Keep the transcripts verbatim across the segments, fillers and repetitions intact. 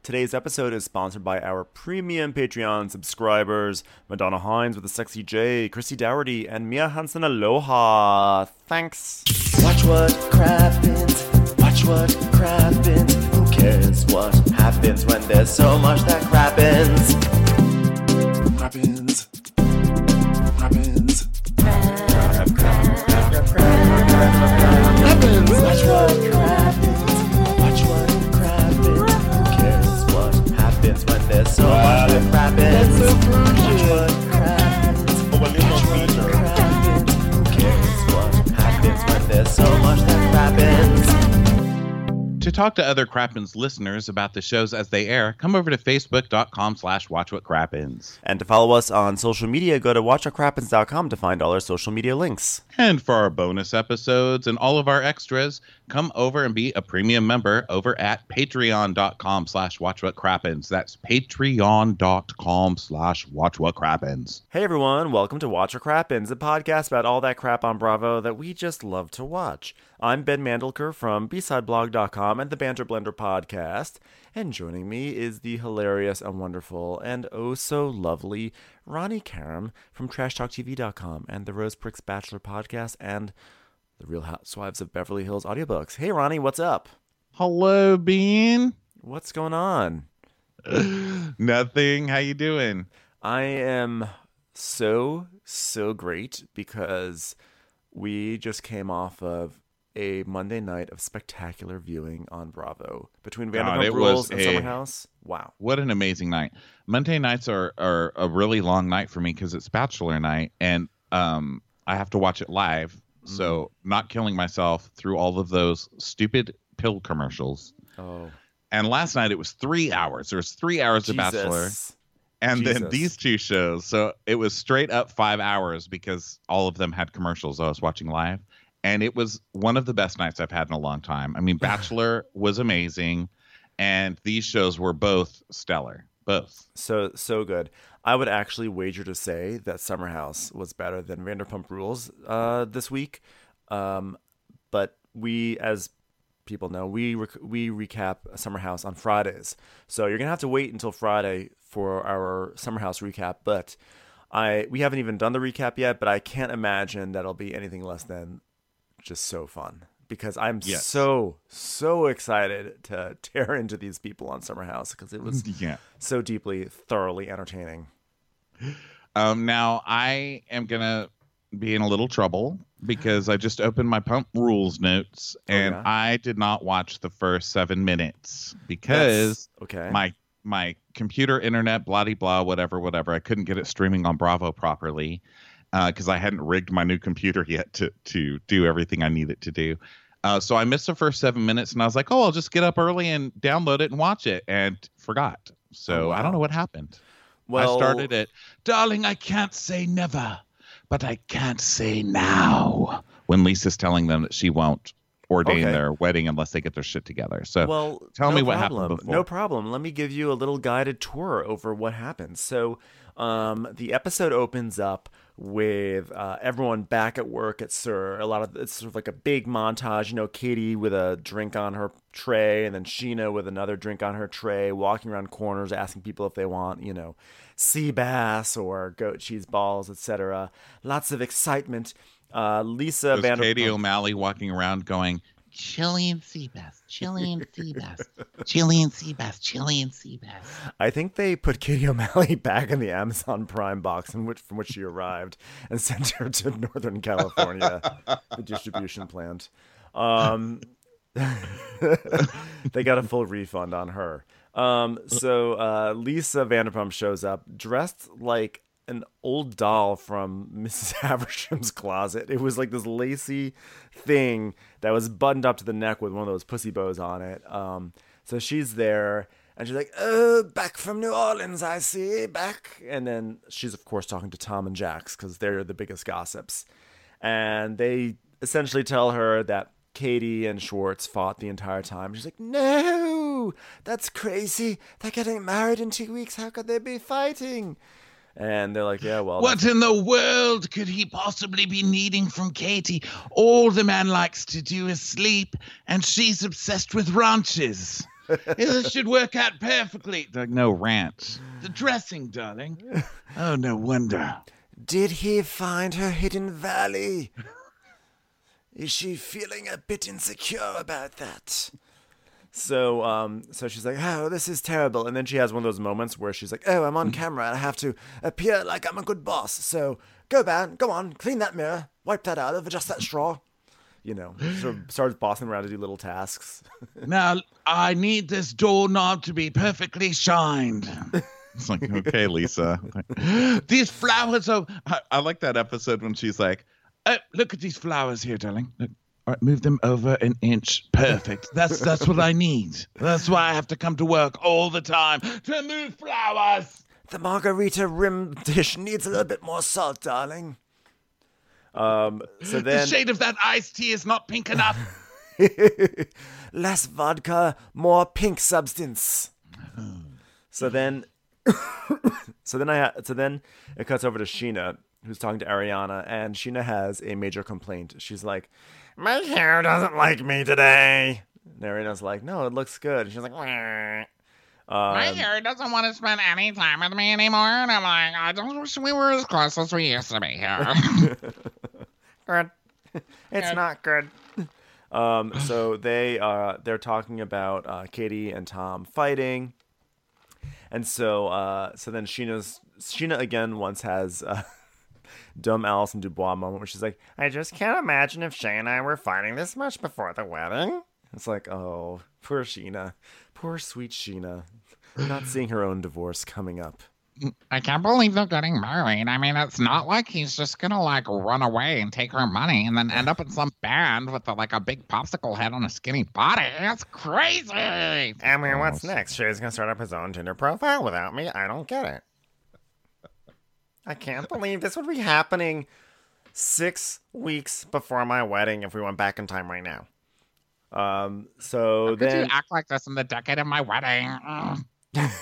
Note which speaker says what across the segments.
Speaker 1: Today's episode is sponsored by our premium Patreon subscribers, Madonna Hines with a sexy J, Chrissy Dougherty, and Mia Hansen. Aloha. Thanks.
Speaker 2: Watch what crappens, watch what crappens. Who cares what happens when there's so much that crappens? Crappens, crappens, crap, crap, crap, crap, crappens. Watch what crappens, watch what crappens. Who cares what happens when there's so much that crappens? Watch what crappens, watch what crappens. Who cares what happens when there's so much that crappens?
Speaker 3: To talk to other Crappens listeners about the shows as they air, come over to facebook.com slash watchwhatcrappens.
Speaker 1: And to follow us on social media, go to watch what crappens dot com to find all our social media links.
Speaker 3: And for our bonus episodes and all of our extras, come over and be a premium member over at patreon.com slash watchwhatcrappens. That's patreon.com slash watchwhatcrappens.
Speaker 1: Hey everyone, welcome to Watch What Crappens, a podcast about all that crap on Bravo that we just love to watch. I'm Ben Mandelker from b side blog dot com and the Banter Blender podcast, and joining me is the hilarious and wonderful and oh so lovely Ronnie Karam from trash talk t v dot com and the Rose Pricks Bachelor podcast and the Real Housewives of Beverly Hills audiobooks. Hey Ronnie, what's up?
Speaker 3: Hello, Bean.
Speaker 1: What's going on?
Speaker 3: Nothing. How you doing?
Speaker 1: I am so, so great because we just came off of a Monday night of spectacular viewing on Bravo between Vanderpump
Speaker 3: it
Speaker 1: Rules
Speaker 3: was
Speaker 1: and
Speaker 3: a-
Speaker 1: Summer House. Wow.
Speaker 3: What an amazing night. Monday nights are, are a really long night for me because it's Bachelor night, and um, I have to watch it live.
Speaker 1: Mm-hmm.
Speaker 3: So not killing myself through all of those stupid pill commercials.
Speaker 1: Oh.
Speaker 3: And last night it was three hours. There was three hours of Bachelor.
Speaker 1: Jesus.
Speaker 3: And
Speaker 1: Jesus.
Speaker 3: then these two shows. So it was straight up five hours because all of them had commercials I was watching live. And it was one of the best nights I've had in a long time. I mean, Bachelor was amazing. And these shows were both stellar. Both.
Speaker 1: So, so good. I would actually wager to say that Summer House was better than Vanderpump Rules uh, this week. Um, but we, as people know, we rec- we recap Summer House on Fridays. So you're going to have to wait until Friday for our Summer House recap. But I we haven't even done the recap yet, but I can't imagine that'll be anything less than just so fun. Because I'm
Speaker 3: Yes.
Speaker 1: so, so excited to tear into these people on Summer House because it was
Speaker 3: Yeah.
Speaker 1: so deeply, thoroughly entertaining.
Speaker 3: Um, now, I am going to be in a little trouble because I just opened my Pump Rules notes and
Speaker 1: Oh, yeah?
Speaker 3: I did not watch the first seven minutes because
Speaker 1: That's- okay.
Speaker 3: my my computer, internet, blah, de blah, whatever, whatever. I couldn't get it streaming on Bravo properly because uh, I hadn't rigged my new computer yet to, to do everything I needed to do. Uh, so I missed the first seven minutes and I was like, oh, I'll just get up early and download it and watch it, and forgot. So
Speaker 1: Oh, wow.
Speaker 3: I don't know what happened.
Speaker 1: Well,
Speaker 3: I started it. Darling, I can't say never, but I can't say now. When Lisa's telling them that she won't ordain
Speaker 1: Okay.
Speaker 3: their wedding unless they get their shit together. So
Speaker 1: Well,
Speaker 3: tell
Speaker 1: no
Speaker 3: me what
Speaker 1: problem.
Speaker 3: happened before.
Speaker 1: No problem. Let me give you a little guided tour over what happened. So um, the episode opens up with uh, everyone back at work at Sir. A lot of it's sort of like a big montage. You know, Katie with a drink on her tray, and then Sheena with another drink on her tray, walking around corners, asking people if they want, you know, sea bass or goat cheese balls, et cetera. Lots of excitement. Uh, Lisa
Speaker 3: There's
Speaker 1: Vanderpump.
Speaker 3: Katie O'Malley walking around going,
Speaker 4: Chilean sea bass, Chilean sea bass, Chilean sea bass, Chilean sea bass.
Speaker 1: I think they put Katie O'Malley back in the Amazon Prime box in which, from which she arrived and sent her to Northern California, the distribution plant. Um, they got a full refund on her. Um, so uh, Lisa Vanderpump shows up dressed like an old doll from Missus Haversham's closet. It was like this lacy thing that was buttoned up to the neck with one of those pussy bows on it. Um, so she's there and she's like, oh, back from New Orleans, I see, back. And then she's, of course, talking to Tom and Jax because they're the biggest gossips. And they essentially tell her that Katie and Schwartz fought the entire time. She's like, no, that's crazy. They're getting married in two weeks. How could they be fighting? And they're like, yeah, well.
Speaker 4: What in the world could he possibly be needing from Katie? All the man likes to do is sleep, and she's obsessed with ranches.
Speaker 3: This should work out perfectly. Like, no, rant. The dressing, darling. Oh, no wonder.
Speaker 1: Did he find her hidden valley? Is she feeling a bit insecure about that? So, um, so she's like, oh, this is terrible. And then she has one of those moments where she's like, oh, I'm on camera and I have to appear like I'm a good boss. So go, man, go on, clean that mirror, wipe that out, adjust that straw. You know, sort of starts bossing around to do little tasks.
Speaker 3: Now, I need this doorknob to be perfectly shined. It's like, okay, Lisa. These flowers are... I, I like that episode when she's like, oh, look at these flowers here, darling. Look. All right, move them over an inch. Perfect. That's that's what I need. That's why I have to come to work all the time to move flowers.
Speaker 1: The margarita rim dish needs a little bit more salt, darling. Um. So then,
Speaker 3: the shade of that iced tea is not pink enough.
Speaker 1: less vodka, more pink substance. So then, so then I so then it cuts over to Sheena, who's talking to Ariana, and Sheena has a major complaint. She's like, my hair doesn't like me today. And Ariana's like, no, it looks good. And she's like, Wah.
Speaker 4: My
Speaker 1: Um,
Speaker 4: hair doesn't want to spend any time with me anymore. And I'm like, I just wish we were as close as we used to be here.
Speaker 1: good. It's not good. Um, so they uh they're talking about uh, Katie and Tom fighting, and so uh so then Sheena's Sheena again once has uh, dumb Alison Dubois moment where she's like, I just can't imagine if Shay and I were fighting this much before the wedding. It's like, oh, poor Sheena, poor sweet Sheena, not seeing her own divorce coming up.
Speaker 4: I can't believe they're getting married. I mean, it's not like he's just gonna like run away and take her money and then end up in some band with a, like a big popsicle head on a skinny body. That's crazy.
Speaker 1: I mean, what's next? Shay's gonna start up his own Tinder profile without me? I don't get it. I can't believe this would be happening six weeks before my wedding if we went back in time right now. Um, so
Speaker 4: How could
Speaker 1: then...
Speaker 4: you act like this in the decade of my wedding? Ugh.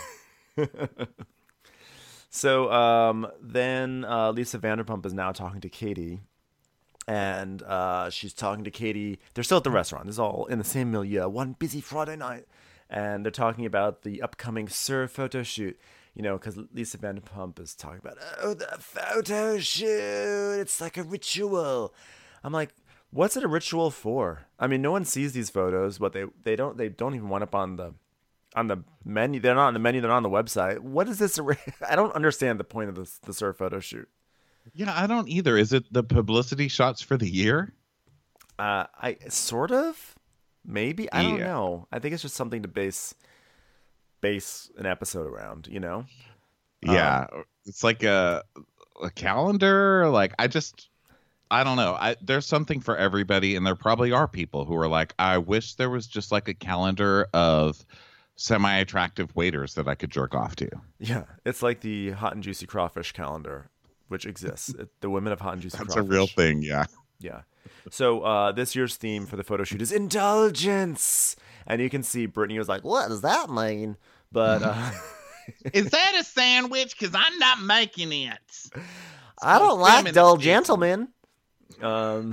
Speaker 1: So um, then uh, Lisa Vanderpump is now talking to Katie, and uh, she's talking to Katie. They're still at the restaurant. This is all in the same milieu. One busy Friday night, and they're talking about the upcoming Sir photo shoot. You know, because Lisa Vanderpump is talking about, oh, the photo shoot. It's like a ritual. I'm like, what's it a ritual for? I mean, no one sees these photos, but they they don't they don't even want up on the. On the menu, they're not on the menu. They're not on the website. What is this? I don't understand the point of this, the Sir photo shoot.
Speaker 3: Yeah, I don't either. Is it the publicity shots for the year?
Speaker 1: Uh, I sort of, maybe. I don't
Speaker 3: Yeah.
Speaker 1: know. I think it's just something to base base an episode around. You know?
Speaker 3: Yeah, it's like a a calendar. Like I just, I don't know. I there's something for everybody, and there probably are people who are like, I wish there was just like a calendar of semi-attractive waiters that I could jerk off to.
Speaker 1: Yeah, it's like the Hot and Juicy Crawfish calendar, which exists. It, the women of Hot and Juicy
Speaker 3: That's
Speaker 1: Crawfish.
Speaker 3: a real thing. Yeah.
Speaker 1: Yeah. So uh, this year's theme for the photo shoot is indulgence, and you can see Brittany was like, "What does that mean?" But uh,
Speaker 4: Is that a sandwich? Because I'm not making it.
Speaker 1: I don't like
Speaker 3: feminist
Speaker 1: dull
Speaker 3: people.
Speaker 1: gentlemen. Um,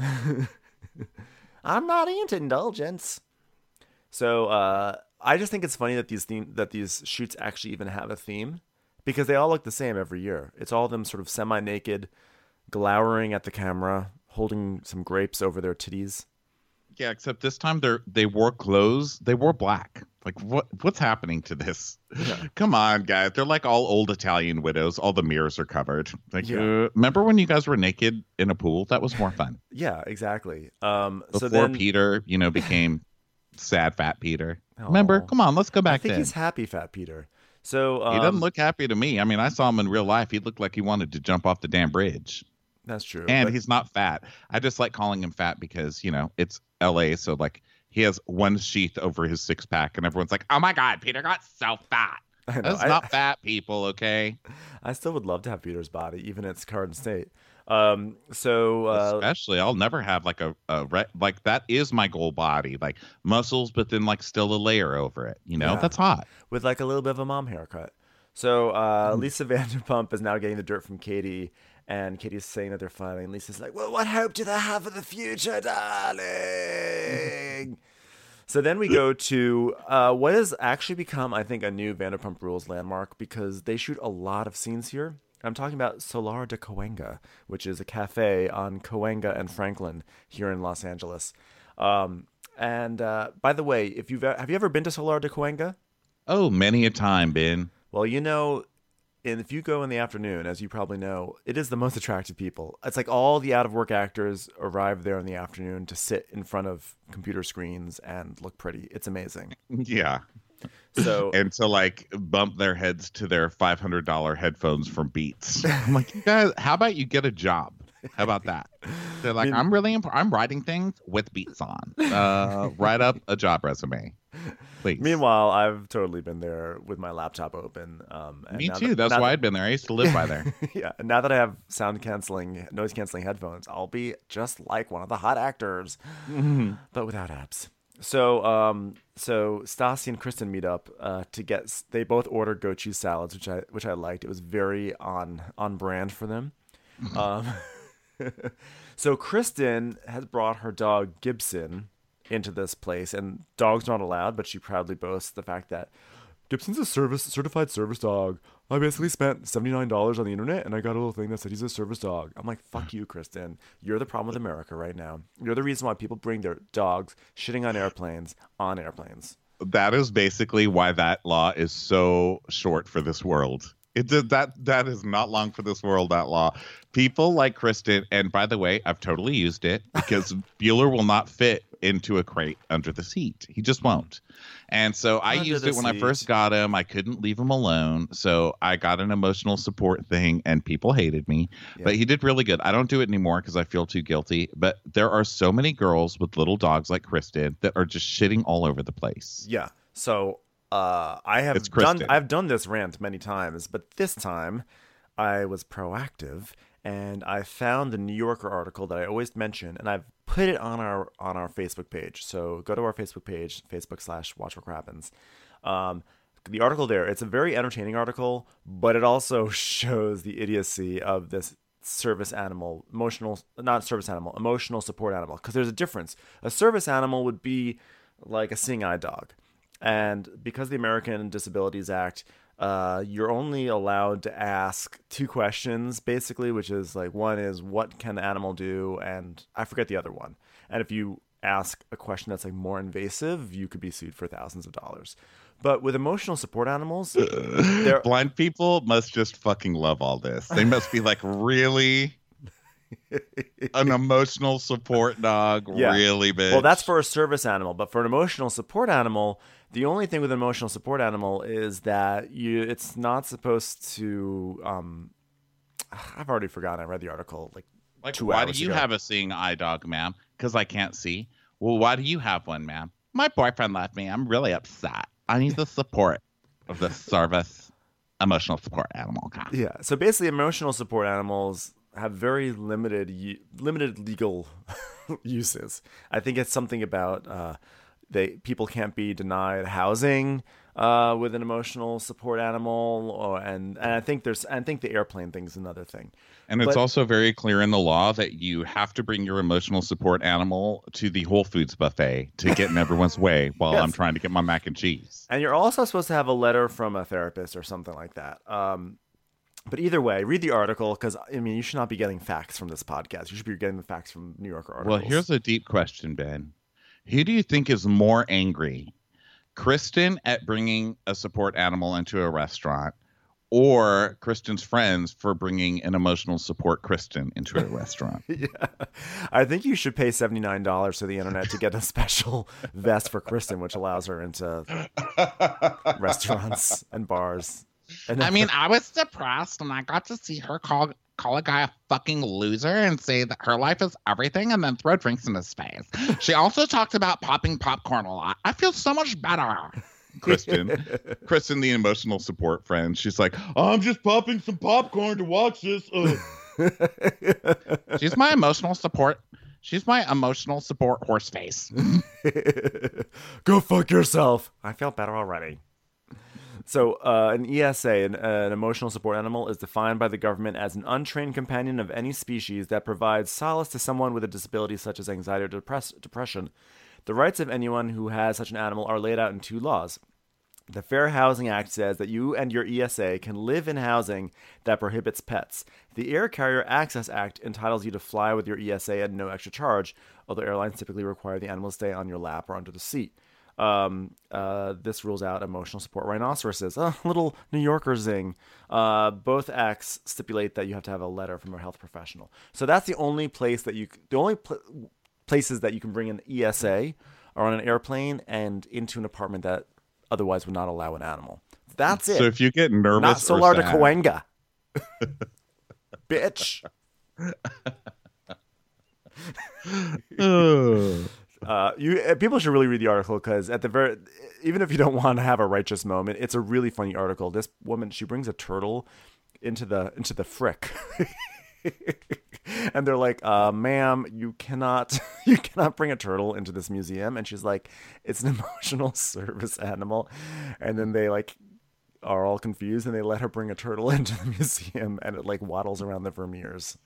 Speaker 1: I'm not into indulgence. So uh, I just think it's funny that these theme that these shoots actually even have a theme, because they all look the same every year. It's all of them sort of semi-naked, glowering at the camera, holding some grapes over their titties.
Speaker 3: Yeah, except this time they're they wore clothes. They wore black. Like what what's happening to this? Come on, guys. They're like all old Italian widows. All the mirrors are covered. Like,
Speaker 1: Yeah.
Speaker 3: uh, remember when you guys were naked in a pool? That was more fun.
Speaker 1: Yeah, exactly. Um,
Speaker 3: Before
Speaker 1: so then
Speaker 3: Peter, you know, became sad fat Peter. Remember?
Speaker 1: Aw.
Speaker 3: Come on, let's go
Speaker 1: I
Speaker 3: back
Speaker 1: think
Speaker 3: then.
Speaker 1: he's happy, Fat Peter. So um,
Speaker 3: He doesn't look happy to me. I mean, I saw him in real life. He looked like he wanted to jump off the damn bridge.
Speaker 1: That's true.
Speaker 3: And
Speaker 1: but-
Speaker 3: he's not fat. I just like calling him fat because, you know, it's L A. So, like, he has one sheath over his six pack, and everyone's like, oh my God, Peter got so fat.
Speaker 1: I know,
Speaker 3: That's
Speaker 1: I-
Speaker 3: not fat, people, okay?
Speaker 1: I still would love to have Peter's body, even in its current state. Um, so uh,
Speaker 3: Especially, I'll never have like a, a re- like that is my goal body, like muscles, but then like still a layer over it. You know,
Speaker 1: Yeah.
Speaker 3: that's hot.
Speaker 1: with like a little bit of a mom haircut. So uh,
Speaker 3: Hmm.
Speaker 1: Lisa Vanderpump is now getting the dirt from Katie, and Katie's saying that they're fighting. And Lisa's like, well, what hope do they have for the future, darling? So then we go to uh, what has actually become, I think, a new Vanderpump Rules landmark because they shoot a lot of scenes here. I'm talking about Solar de Cahuenga, which is a cafe on Cahuenga and Franklin here in Los Angeles. Um, and uh, by the way, if you've have you ever been to Solar de Cahuenga?
Speaker 3: Oh, many a time, Ben.
Speaker 1: Well, you know, and if you go in the afternoon, as you probably know, it is the most attractive people. It's like all the out-of-work actors arrive there in the afternoon to sit in front of computer screens and look pretty. It's amazing.
Speaker 3: Yeah.
Speaker 1: So
Speaker 3: And to like bump their heads to their five hundred dollars headphones from Beats. I'm like, you guys, how about you get a job? How about that? They're like,
Speaker 1: mean-
Speaker 3: I'm really, imp- I'm writing things with Beats on. Uh, write up a job resume, please.
Speaker 1: meanwhile, I've totally been there with my laptop open. Um, and
Speaker 3: Me
Speaker 1: now
Speaker 3: too.
Speaker 1: that-
Speaker 3: That's
Speaker 1: now
Speaker 3: why
Speaker 1: that-
Speaker 3: I'd been there. I used to live by there.
Speaker 1: yeah. and Now that I have sound canceling, noise canceling headphones, I'll be just like one of the hot actors, but without abs. So, um, so Stassi and Kristen meet up uh, to get. They both order goat cheese salads, which I which I liked. It was very on on brand for them. Um, so Kristen has brought her dog Gibson into this place, and dogs not allowed, but she proudly boasts the fact that Gibson's a service certified service dog. I basically spent seventy-nine dollars on the internet and I got a little thing that said he's a service dog. I'm like, fuck you, Kristen. You're the problem with America right now. You're the reason why people bring their dogs shitting on airplanes on airplanes.
Speaker 3: That is basically why that law is so short for this world. It did that that is not long for this world, that law. People like Kristen, and by the way, I've totally used it because Bueller will not fit into a crate under the seat. He just won't. And so I
Speaker 1: Under
Speaker 3: used
Speaker 1: the
Speaker 3: it when I
Speaker 1: seat.
Speaker 3: first got him. I couldn't leave him alone. So I got an emotional support thing and people hated me.
Speaker 1: Yeah.
Speaker 3: But he did really good. I don't do it anymore because I feel too guilty. But there are so many girls with little dogs like Kristen that are just shitting all over the place.
Speaker 1: Yeah. So uh, I have
Speaker 3: It's
Speaker 1: done
Speaker 3: Kristen.
Speaker 1: I've done this rant many times, but this time I was proactive and I found the New Yorker article that I always mention, and I've put it on our on our Facebook page. So go to our Facebook page, Facebook slash Watch What Crappens. Um, the article there, it's a very entertaining article, but it also shows the idiocy of this service animal, emotional, not service animal, emotional support animal. Because there's a difference. A service animal would be like a seeing-eye dog. And because the American Disabilities Act, uh, you're only allowed to ask two questions, basically, which is like, one is, what can the animal do? And I forget the other one. And if you ask a question that's like more invasive, you could be sued for thousands of dollars. But with emotional support animals, they're
Speaker 3: Blind people must just fucking love all this. They must be like, really? An emotional support dog?
Speaker 1: Yeah.
Speaker 3: Really, bitch?
Speaker 1: Well, that's for a service animal, but for an emotional support animal, the only thing with an emotional support animal is that you it's not supposed to. Um, I've already forgotten. I read the article like
Speaker 3: Like,
Speaker 1: two
Speaker 3: why do
Speaker 1: hours
Speaker 3: you
Speaker 1: ago.
Speaker 3: have a seeing eye dog, ma'am? Because I can't see. Well, why do you have one, ma'am? My boyfriend left me. I'm really upset. I need the support of the service emotional support animal. God.
Speaker 1: Yeah. So basically, emotional support animals have very limited u- limited legal uses. I think it's something about uh, they people can't be denied housing uh, with an emotional support animal, or and and I think there's I think the airplane thing is another thing.
Speaker 3: And it's
Speaker 1: But-
Speaker 3: also very clear in the law that you have to bring your emotional support animal to the Whole Foods buffet to get in everyone's way while
Speaker 1: Yes.
Speaker 3: I'm trying to get my mac and cheese.
Speaker 1: And you're also supposed to have a letter from a therapist or something like that. Um, but either way, read the article because, I mean, you should not be getting facts from this podcast. You should be getting the facts from New Yorker articles.
Speaker 3: Well, here's a deep question, Ben. Who do you think is more angry? Kristen at bringing a support animal into a restaurant, or Kristen's friends for bringing an emotional support Kristen into a restaurant?
Speaker 1: Yeah. I think you should pay seventy-nine dollars to the internet to get a special vest for Kristen, which allows her into restaurants and bars. And
Speaker 4: I mean, I was depressed and I got to see her call call a guy a fucking loser and say that her life is everything and then throw drinks in his face. She also talked about popping popcorn a lot. I feel so much better.
Speaker 3: Kristen, Kristen, the emotional support friend. She's like, I'm just popping some popcorn to watch this. Ugh."
Speaker 4: She's my emotional support. She's my emotional support horse face.
Speaker 1: Go fuck yourself. I feel better already. So, uh, an E S A, an, an emotional support animal, is defined by the government as an untrained companion of any species that provides solace to someone with a disability such as anxiety or depress- depression. The rights of anyone who has such an animal are laid out in two laws. The Fair Housing Act says that you and your E S A can live in housing that prohibits pets. The Air Carrier Access Act entitles you to fly with your E S A at no extra charge, although airlines typically require the animal to stay on your lap or under the seat. Um, uh, this rules out emotional support rhinoceroses. A little New Yorker zing. Uh, both acts stipulate that you have to have a letter from a health professional. So that's the only place that you, the only pl- places that you can bring an E S A are on an airplane and into an apartment that otherwise would not allow an animal. That's it.
Speaker 3: So if you get nervous,
Speaker 1: not Solar
Speaker 3: or
Speaker 1: de
Speaker 3: sad,
Speaker 1: Cahuenga, bitch.
Speaker 3: Ugh.
Speaker 1: Uh, you uh, people should really read the article because at the very, even if you don't want to have a righteous moment, it's a really funny article. This woman, she brings a turtle into the into the frick. And they're like, uh, ma'am, you cannot you cannot bring a turtle into this museum. And she's like, it's an emotional service animal. And then they like are all confused and they let her bring a turtle into the museum and it like waddles around the Vermeers.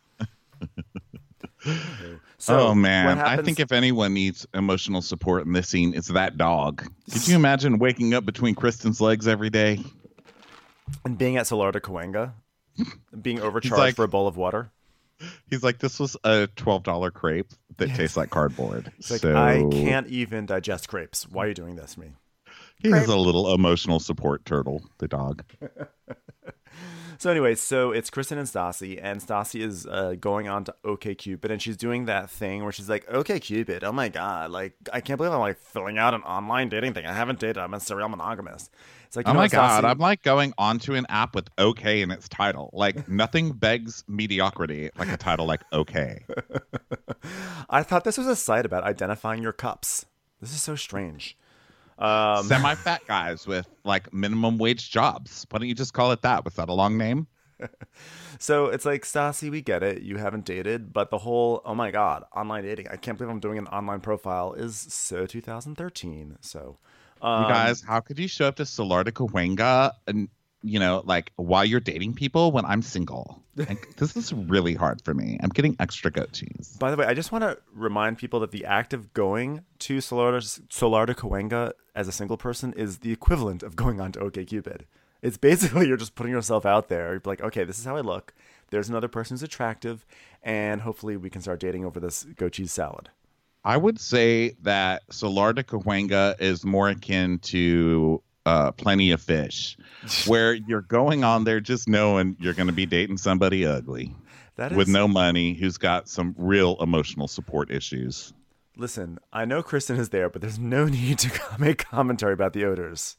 Speaker 1: So
Speaker 3: oh man,
Speaker 1: what happens-
Speaker 3: I think if anyone needs emotional support in this scene, it's that dog. Could you imagine waking up between Kristen's legs every day?
Speaker 1: And being at Solar de Cahuenga, being overcharged
Speaker 3: like-
Speaker 1: for a bowl of water.
Speaker 3: He's like, this was a twelve dollar crepe that tastes like cardboard.
Speaker 1: It's like,
Speaker 3: so
Speaker 1: I can't even digest crepes. Why are you doing this to me?
Speaker 3: he has a little emotional support turtle, the dog.
Speaker 1: So anyway, so it's Kristen and Stassi, and Stassi is uh, going on to OkCupid, and she's doing that thing where she's like, OkCupid, oh my god, like, I can't believe I'm like filling out an online dating thing. I haven't dated. I'm a serial monogamist. It's like, you
Speaker 3: Oh
Speaker 1: know
Speaker 3: my
Speaker 1: what,
Speaker 3: god,
Speaker 1: Stassi?
Speaker 3: I'm like going onto an app with okay in its title. Like nothing begs mediocrity like a title like okay.
Speaker 1: I thought this was a site about identifying your cups. This is so strange. Um,
Speaker 3: Semi-fat guys with like minimum wage jobs. Why don't you just call it that? Was that a long name?
Speaker 1: So it's like, Stassi, we get it. You haven't dated, but the whole, oh my god, online dating. I can't believe I'm doing an online profile is so two thousand thirteen. So, um,
Speaker 3: You guys, how could you show up to Solar de Cahuenga and, you know, like while you're dating people when I'm single? Like, this is really hard for me. I'm getting extra goat cheese.
Speaker 1: By the way, I just want to remind people that the act of going to Solar, Solar de Cahuenga as a single person is the equivalent of going on to OkCupid. It's basically you're just putting yourself out there. You're like, okay, this is how I look. There's another person who's attractive, and hopefully we can start dating over this goat cheese salad.
Speaker 3: I would say that Solar de Cahuenga is more akin to uh, Plenty of Fish, where you're going on there just knowing you're going to be dating somebody ugly
Speaker 1: That is,
Speaker 3: with no money who's got some real emotional support issues.
Speaker 1: Listen, I know Kristen is there, but there's no need to make commentary about the odors.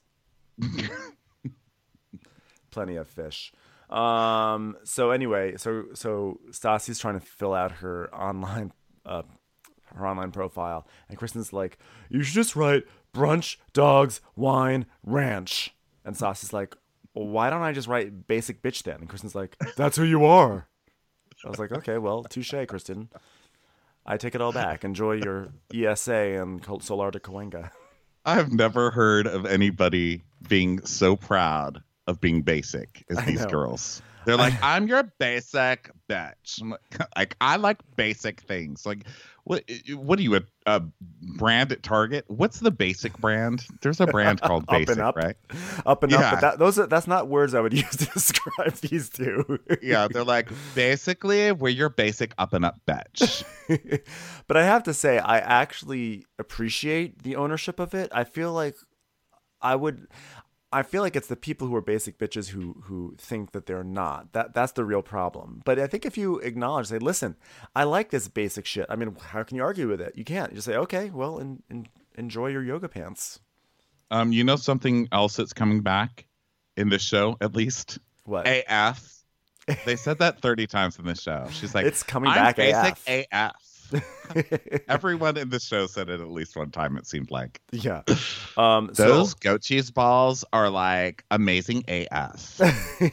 Speaker 1: Plenty of fish. Um. So anyway, so so Stassi's trying to fill out her online, uh, her online profile, and Kristen's like, "You should just write brunch, dogs, wine, ranch." And Stassi's like, well, "Why don't I just write basic bitch then?" And Kristen's like, "That's who you are." I was like, "Okay, well, touche, Kristen. I take it all back. Enjoy your E S A and Solar de Cahuenga."
Speaker 3: I've never heard of anybody being so proud of being basic as
Speaker 1: I
Speaker 3: these
Speaker 1: know.
Speaker 3: girls. They're like, I'm your basic bitch. I'm like, like, I like basic things. Like, what? What are you, a, a brand at Target? What's the basic brand? There's a brand called
Speaker 1: Up and
Speaker 3: Basic,
Speaker 1: up.
Speaker 3: right?
Speaker 1: Up and up,
Speaker 3: Yeah.
Speaker 1: but that, those are, that's not words I would use to describe these two.
Speaker 3: Yeah, they're like, basically, we're your basic up and up bitch.
Speaker 1: But I have to say, I actually appreciate the ownership of it. I feel like I would, I feel like it's the people who are basic bitches who who think that they're not. That that's the real problem. But I think if you acknowledge, say, listen, I like this basic shit. I mean, how can you argue with it? You can't. You just say, okay, well, en- en- enjoy your yoga pants.
Speaker 3: Um, you know something else that's coming back in this show, at least?
Speaker 1: What?
Speaker 3: A F. They said that thirty times in this show. She's like,
Speaker 1: It's coming
Speaker 3: I'm
Speaker 1: back
Speaker 3: basic
Speaker 1: A F.
Speaker 3: A F. Everyone in this show said it at least one time, it seemed like.
Speaker 1: Yeah. Um,
Speaker 3: Those
Speaker 1: so,
Speaker 3: goat cheese balls are like amazing A F.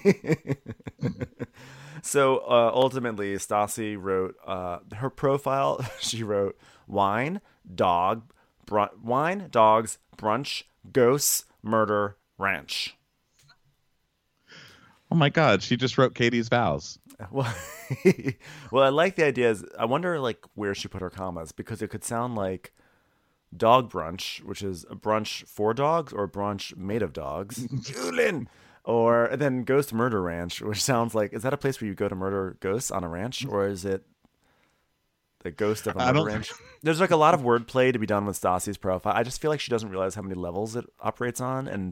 Speaker 1: so uh, ultimately, Stassi wrote uh, her profile. She wrote wine, dog, br- wine, dogs, brunch, ghosts, murder, ranch.
Speaker 3: Oh my God, she just wrote Katie's vows.
Speaker 1: Well, well, I like the idea. Is I wonder like where she put her commas because it could sound like Dog Brunch, which is a brunch for dogs or brunch made of dogs. Yulin! Or and then Ghost Murder Ranch, which sounds like, is that a place where you go to murder ghosts on a ranch? Or is it the ghost of a
Speaker 3: I
Speaker 1: murder
Speaker 3: don't-
Speaker 1: ranch? There's like a lot of wordplay to be done with Stassi's profile. I just feel like she doesn't realize how many levels it operates on, and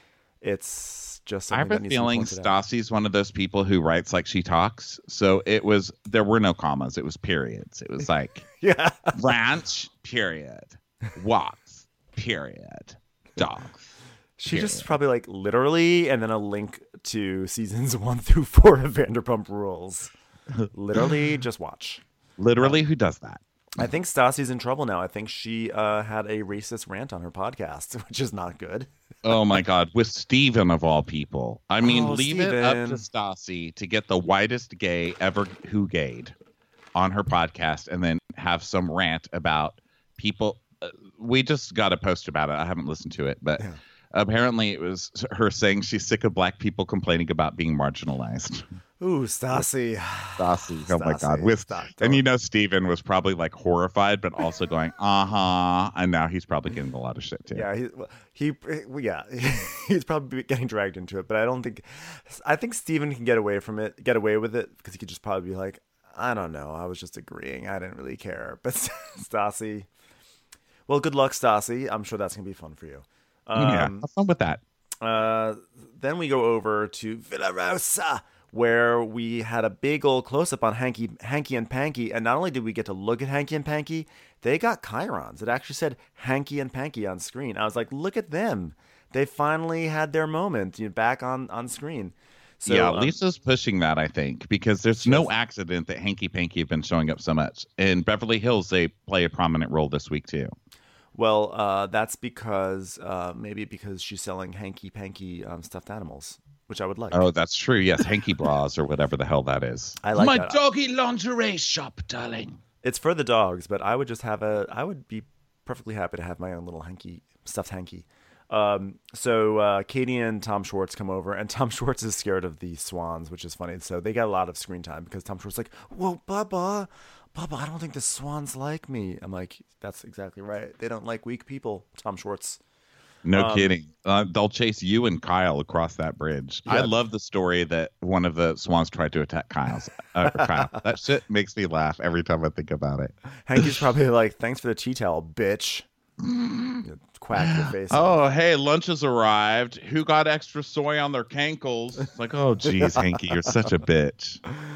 Speaker 1: it's just something
Speaker 3: I have
Speaker 1: that
Speaker 3: a
Speaker 1: needs to be
Speaker 3: feeling
Speaker 1: pointed out.
Speaker 3: Stassi's one of those people who writes like she talks. So it was, there were no commas. It was periods. It was like
Speaker 1: Yeah.
Speaker 3: ranch, period. Walks, period. Dogs.
Speaker 1: She just
Speaker 3: Period.
Speaker 1: probably like literally, and then a link to seasons one through four of Vanderpump Rules. Literally, just watch.
Speaker 3: Literally, who does that?
Speaker 1: I think Stassi's in trouble now. I think she uh, had a racist rant on her podcast, which is not good.
Speaker 3: Oh my God, with Steven of all people. I mean,
Speaker 1: Oh,
Speaker 3: leave it up to
Speaker 1: Steven.
Speaker 3: Stassi to get the whitest gay ever who gayed on her podcast and then have some rant about people. Uh, we just got a post about it. I haven't listened to it, but
Speaker 1: Yeah.
Speaker 3: apparently it was her saying she's sick of black people complaining about being marginalized.
Speaker 1: Ooh, Stassi.
Speaker 3: Stassi, oh my God.
Speaker 1: Stassi,
Speaker 3: With,
Speaker 1: stop,
Speaker 3: and
Speaker 1: don't.
Speaker 3: you know, Steven was probably like horrified, but also going, uh huh. And now he's probably getting a lot of shit too.
Speaker 1: Yeah, he, well, he, well, yeah, he's probably getting dragged into it, but I don't think, I think Steven can get away from it, get away with it, because he could just probably be like, I don't know, I was just agreeing, I didn't really care. But Stassi, well, good luck, Stassi. I'm sure that's gonna be fun for you.
Speaker 3: yeah,
Speaker 1: Um,
Speaker 3: have fun with that.
Speaker 1: Uh, then we go over to Villa Rosa, where we had a big old close up on Hanky, Hanky and Panky, and not only did we get to look at Hanky and Panky, they got chyrons. It actually said Hanky and Panky on screen. I was like, look at them. They finally had their moment, you know, back on, on screen. So,
Speaker 3: yeah,
Speaker 1: um,
Speaker 3: Lisa's pushing that, I think, because there's no accident that Hanky Panky have been showing up so much. In Beverly Hills, they play a prominent role this week, too.
Speaker 1: well, uh, that's because uh, maybe because she's selling Hanky Panky um, stuffed animals, which I would like.
Speaker 3: Oh, that's true. Yes, Hanky Bras or whatever the hell that is.
Speaker 1: I like
Speaker 4: My
Speaker 1: that.
Speaker 4: doggy lingerie shop, darling.
Speaker 1: It's for the dogs, but I would just have a. I would be perfectly happy to have my own little hanky, stuffed hanky. Um, so uh, Katie and Tom Schwartz come over, and Tom Schwartz is scared of the swans, which is funny. So they got a lot of screen time because Tom Schwartz is like, "Whoa, Bubba, Bubba, I don't think the swans like me." I'm like, "That's exactly right. They don't like weak people." Tom Schwartz.
Speaker 3: No
Speaker 1: Um,
Speaker 3: kidding. Uh, they'll chase you and Kyle across that bridge. I
Speaker 1: Yeah.
Speaker 3: love the story that one of the swans tried to attack Kyle's. Uh, Kyle. That shit makes me laugh every time I think about it.
Speaker 1: Hanky's probably like, "Thanks for the tea towel, bitch." You know, quack your face. off.
Speaker 3: Oh, hey, lunch has arrived. Who got extra soy on their cankles? It's like, oh, geez, Hanky, you're such a bitch.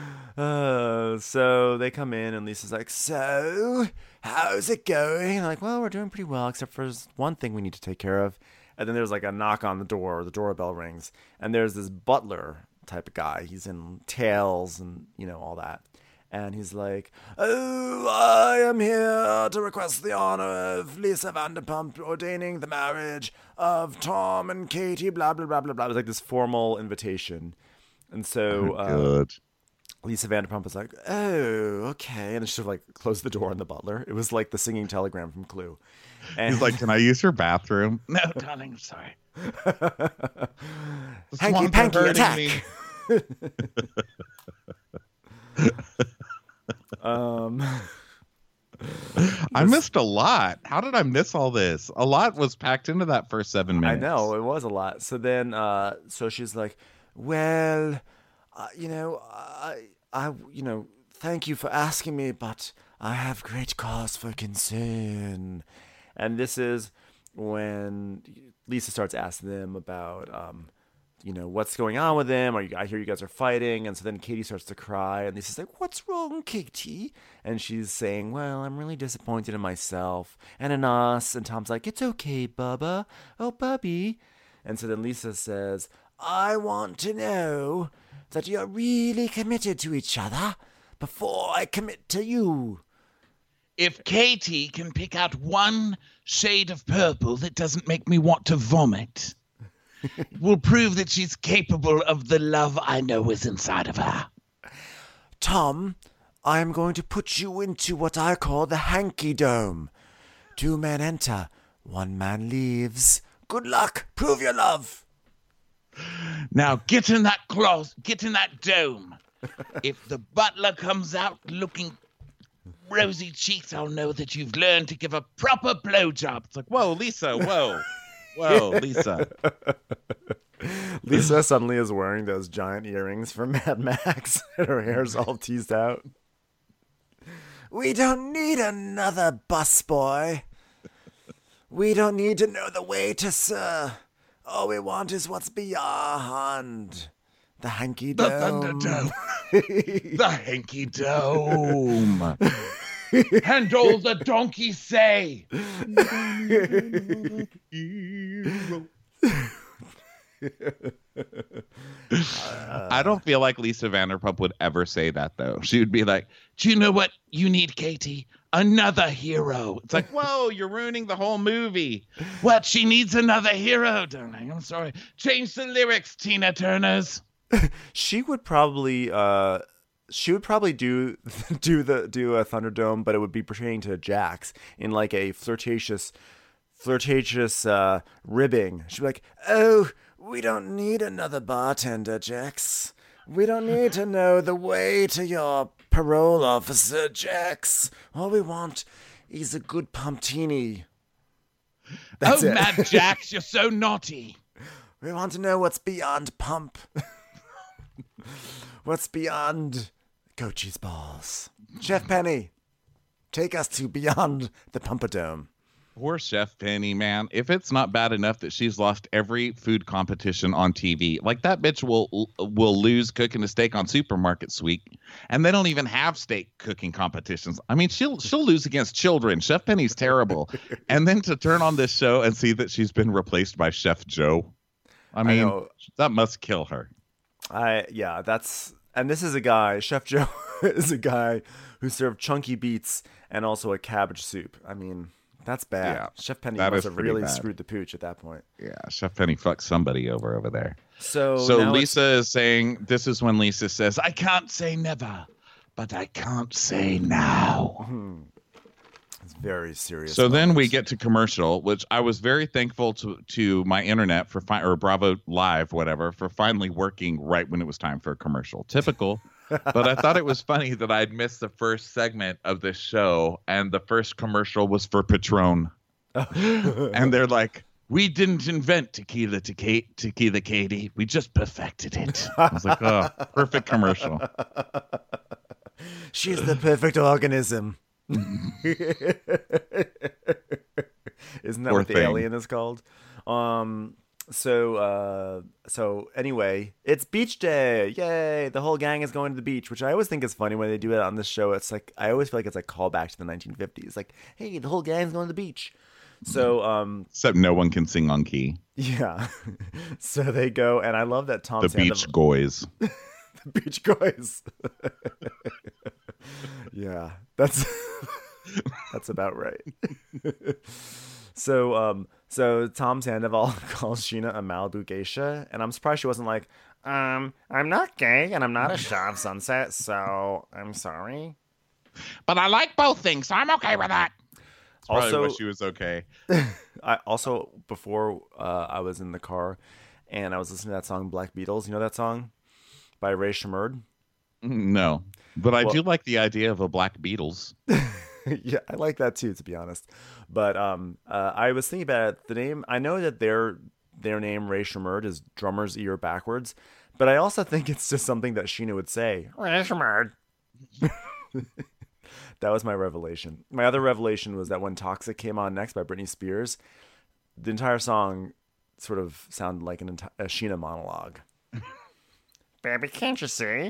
Speaker 1: Uh, so they come in, and Lisa's like, "So, how's it going?" And I'm like, "Well, we're doing pretty well, except for there's one thing we need to take care of." And then there's like a knock on the door, the doorbell rings, and there's this butler type of guy. He's in tails and, you know, all that. And he's like, "Oh, I am here to request the honor of Lisa Vanderpump ordaining the marriage of Tom and Katie, blah, blah, blah, blah, blah." It was like this formal invitation. And so, uh,
Speaker 3: Good.
Speaker 1: Lisa Vanderpump was like, "Oh, okay," and then she sort of like closed the door on the butler. It was like the singing telegram from Clue. And
Speaker 3: He's like, can I use your bathroom?
Speaker 4: No, darling, I'm sorry.
Speaker 3: The
Speaker 1: "Hanky
Speaker 3: swans are
Speaker 1: Panky
Speaker 3: hurting
Speaker 1: attack."
Speaker 3: me.
Speaker 1: um,
Speaker 3: I missed a lot. How did I miss all this? A lot was packed into that first seven
Speaker 1: I
Speaker 3: minutes.
Speaker 1: know it was a lot. So then, uh, so she's like, "Well, uh, you know, I, I, you know, thank you for asking me, but I have great cause for concern." And this is when Lisa starts asking them about, um, you know, what's going on with them. Are you, I hear you guys are fighting. And so then Katie starts to cry, and Lisa's like, "What's wrong, Katie?" And she's saying, "Well, I'm really disappointed in myself and in us." And Tom's like, "It's okay, Bubba. Oh, Bubby." And so then Lisa says, "I want to know that you're really committed to each other before I commit to you."
Speaker 4: If Katie can pick out one shade of purple that doesn't make me want to vomit, it will prove that she's capable of the love I know is inside of her.
Speaker 1: "Tom, I am going to put you into what I call the Hanky Dome. Two men enter, one man leaves. Good luck. Prove your love."
Speaker 4: Now get in that closet, get in that dome. If the butler comes out looking rosy cheeks, I'll know that you've learned to give a proper blowjob. It's like, whoa, Lisa, whoa. Whoa, Lisa.
Speaker 1: Lisa suddenly is wearing those giant earrings from Mad Max, and her hair's all teased out. We don't need another busboy. We don't need to know the way to sir. All we want is what's beyond the hanky
Speaker 4: The
Speaker 1: dome.
Speaker 4: Thunderdome. The hanky dome. And all the donkeys say.
Speaker 3: I don't feel like Lisa Vanderpump would ever say that, though. She would be like,
Speaker 4: Do you know what you need, Katie? Another hero.
Speaker 3: it's like, whoa, you're ruining the whole movie.
Speaker 4: What? She needs another hero, darling. I'm sorry. Change the lyrics, Tina Turners.
Speaker 1: She would probably, uh, she would probably do do the do a Thunderdome, but it would be pertaining to Jax in like a flirtatious, flirtatious uh, ribbing. She'd be like, "Oh, we don't need another bartender, Jax. We don't need to know the way to your parole officer, Jax. All we want is a good pumptini." That's
Speaker 4: oh,
Speaker 1: it.
Speaker 4: Mad Jax, you're so naughty.
Speaker 1: We want to know what's beyond pump. What's beyond Coach's balls. Chef Penny, take us to beyond the Pumpadome.
Speaker 3: Poor Chef Penny, man. If it's not bad enough that she's lost every food competition on T V, like that bitch will will lose cooking a steak on Supermarket Week, and they don't even have steak cooking competitions. I mean, she'll she'll lose against children. Chef Penny's terrible, and then to turn on this show and see that she's been replaced by Chef Joe, I mean,
Speaker 1: I know.
Speaker 3: that must kill her.
Speaker 1: I yeah, that's and this is a guy. Chef Joe is a guy who served chunky beets and also a cabbage soup. I mean, that's bad.
Speaker 3: Yeah,
Speaker 1: Chef Penny
Speaker 3: that
Speaker 1: must
Speaker 3: is
Speaker 1: have
Speaker 3: pretty
Speaker 1: really
Speaker 3: bad.
Speaker 1: screwed the pooch at that point.
Speaker 3: Yeah, Chef Penny fucked somebody over over there.
Speaker 1: So
Speaker 3: So
Speaker 1: now
Speaker 3: Lisa is saying, this is when Lisa says, I can't say never, but I can't say now.
Speaker 1: it's- it's very serious.
Speaker 3: So then we
Speaker 1: moments.
Speaker 3: get to commercial, which I was very thankful to to my internet for fi- or Bravo Live, whatever, for finally working right when it was time for a commercial. Typical. But I thought it was funny that I'd missed the first segment of this show, and the first commercial was for Patron. And they're like, we didn't invent tequila, tequila, tequila, Katie. We just perfected it. I was like, oh, perfect commercial.
Speaker 1: She's the perfect organism. Isn't that
Speaker 3: Poor
Speaker 1: what the
Speaker 3: thing.
Speaker 1: alien is called? Um. So. Uh. So anyway, it's beach day! Yay! The whole gang is going to the beach, which I always think is funny when they do it on this show. It's like I always feel like it's like callback to the nineteen fifties. Like, hey, the whole gang's going to the beach. So. Um.
Speaker 3: Except no one can sing on key.
Speaker 1: Yeah. So they go, and I love that Tom
Speaker 3: The
Speaker 1: Sandoval-
Speaker 3: Beach Goys.
Speaker 1: the Beach Boys. Yeah, that's that's about right. So, um, so Tom Sandoval calls Sheena a Malibu geisha, and I'm surprised she wasn't like, um, I'm not gay and I'm not a Shaw of Sunset, so I'm sorry.
Speaker 4: But I like both things, so I'm okay with that.
Speaker 3: Probably
Speaker 1: Also,
Speaker 3: wish she was okay.
Speaker 1: I also before uh, I was in the car, and I was listening to that song Black Beatles. You know that song by Ray Shermerd?
Speaker 3: No, but I
Speaker 1: Well-
Speaker 3: do like the idea of a Black Beatles.
Speaker 1: Yeah, I like that too, to be honest. But um, uh, I was thinking about it, the name. I know that their their name Ray Shermerd is drummer's ear backwards, but I also think it's just something that Sheena would say. Ray Shermerd. That was my revelation. My other revelation was that when Toxic came on next by Britney Spears, the entire song sort of sounded like an enti- a Sheena monologue. Baby, can't you see?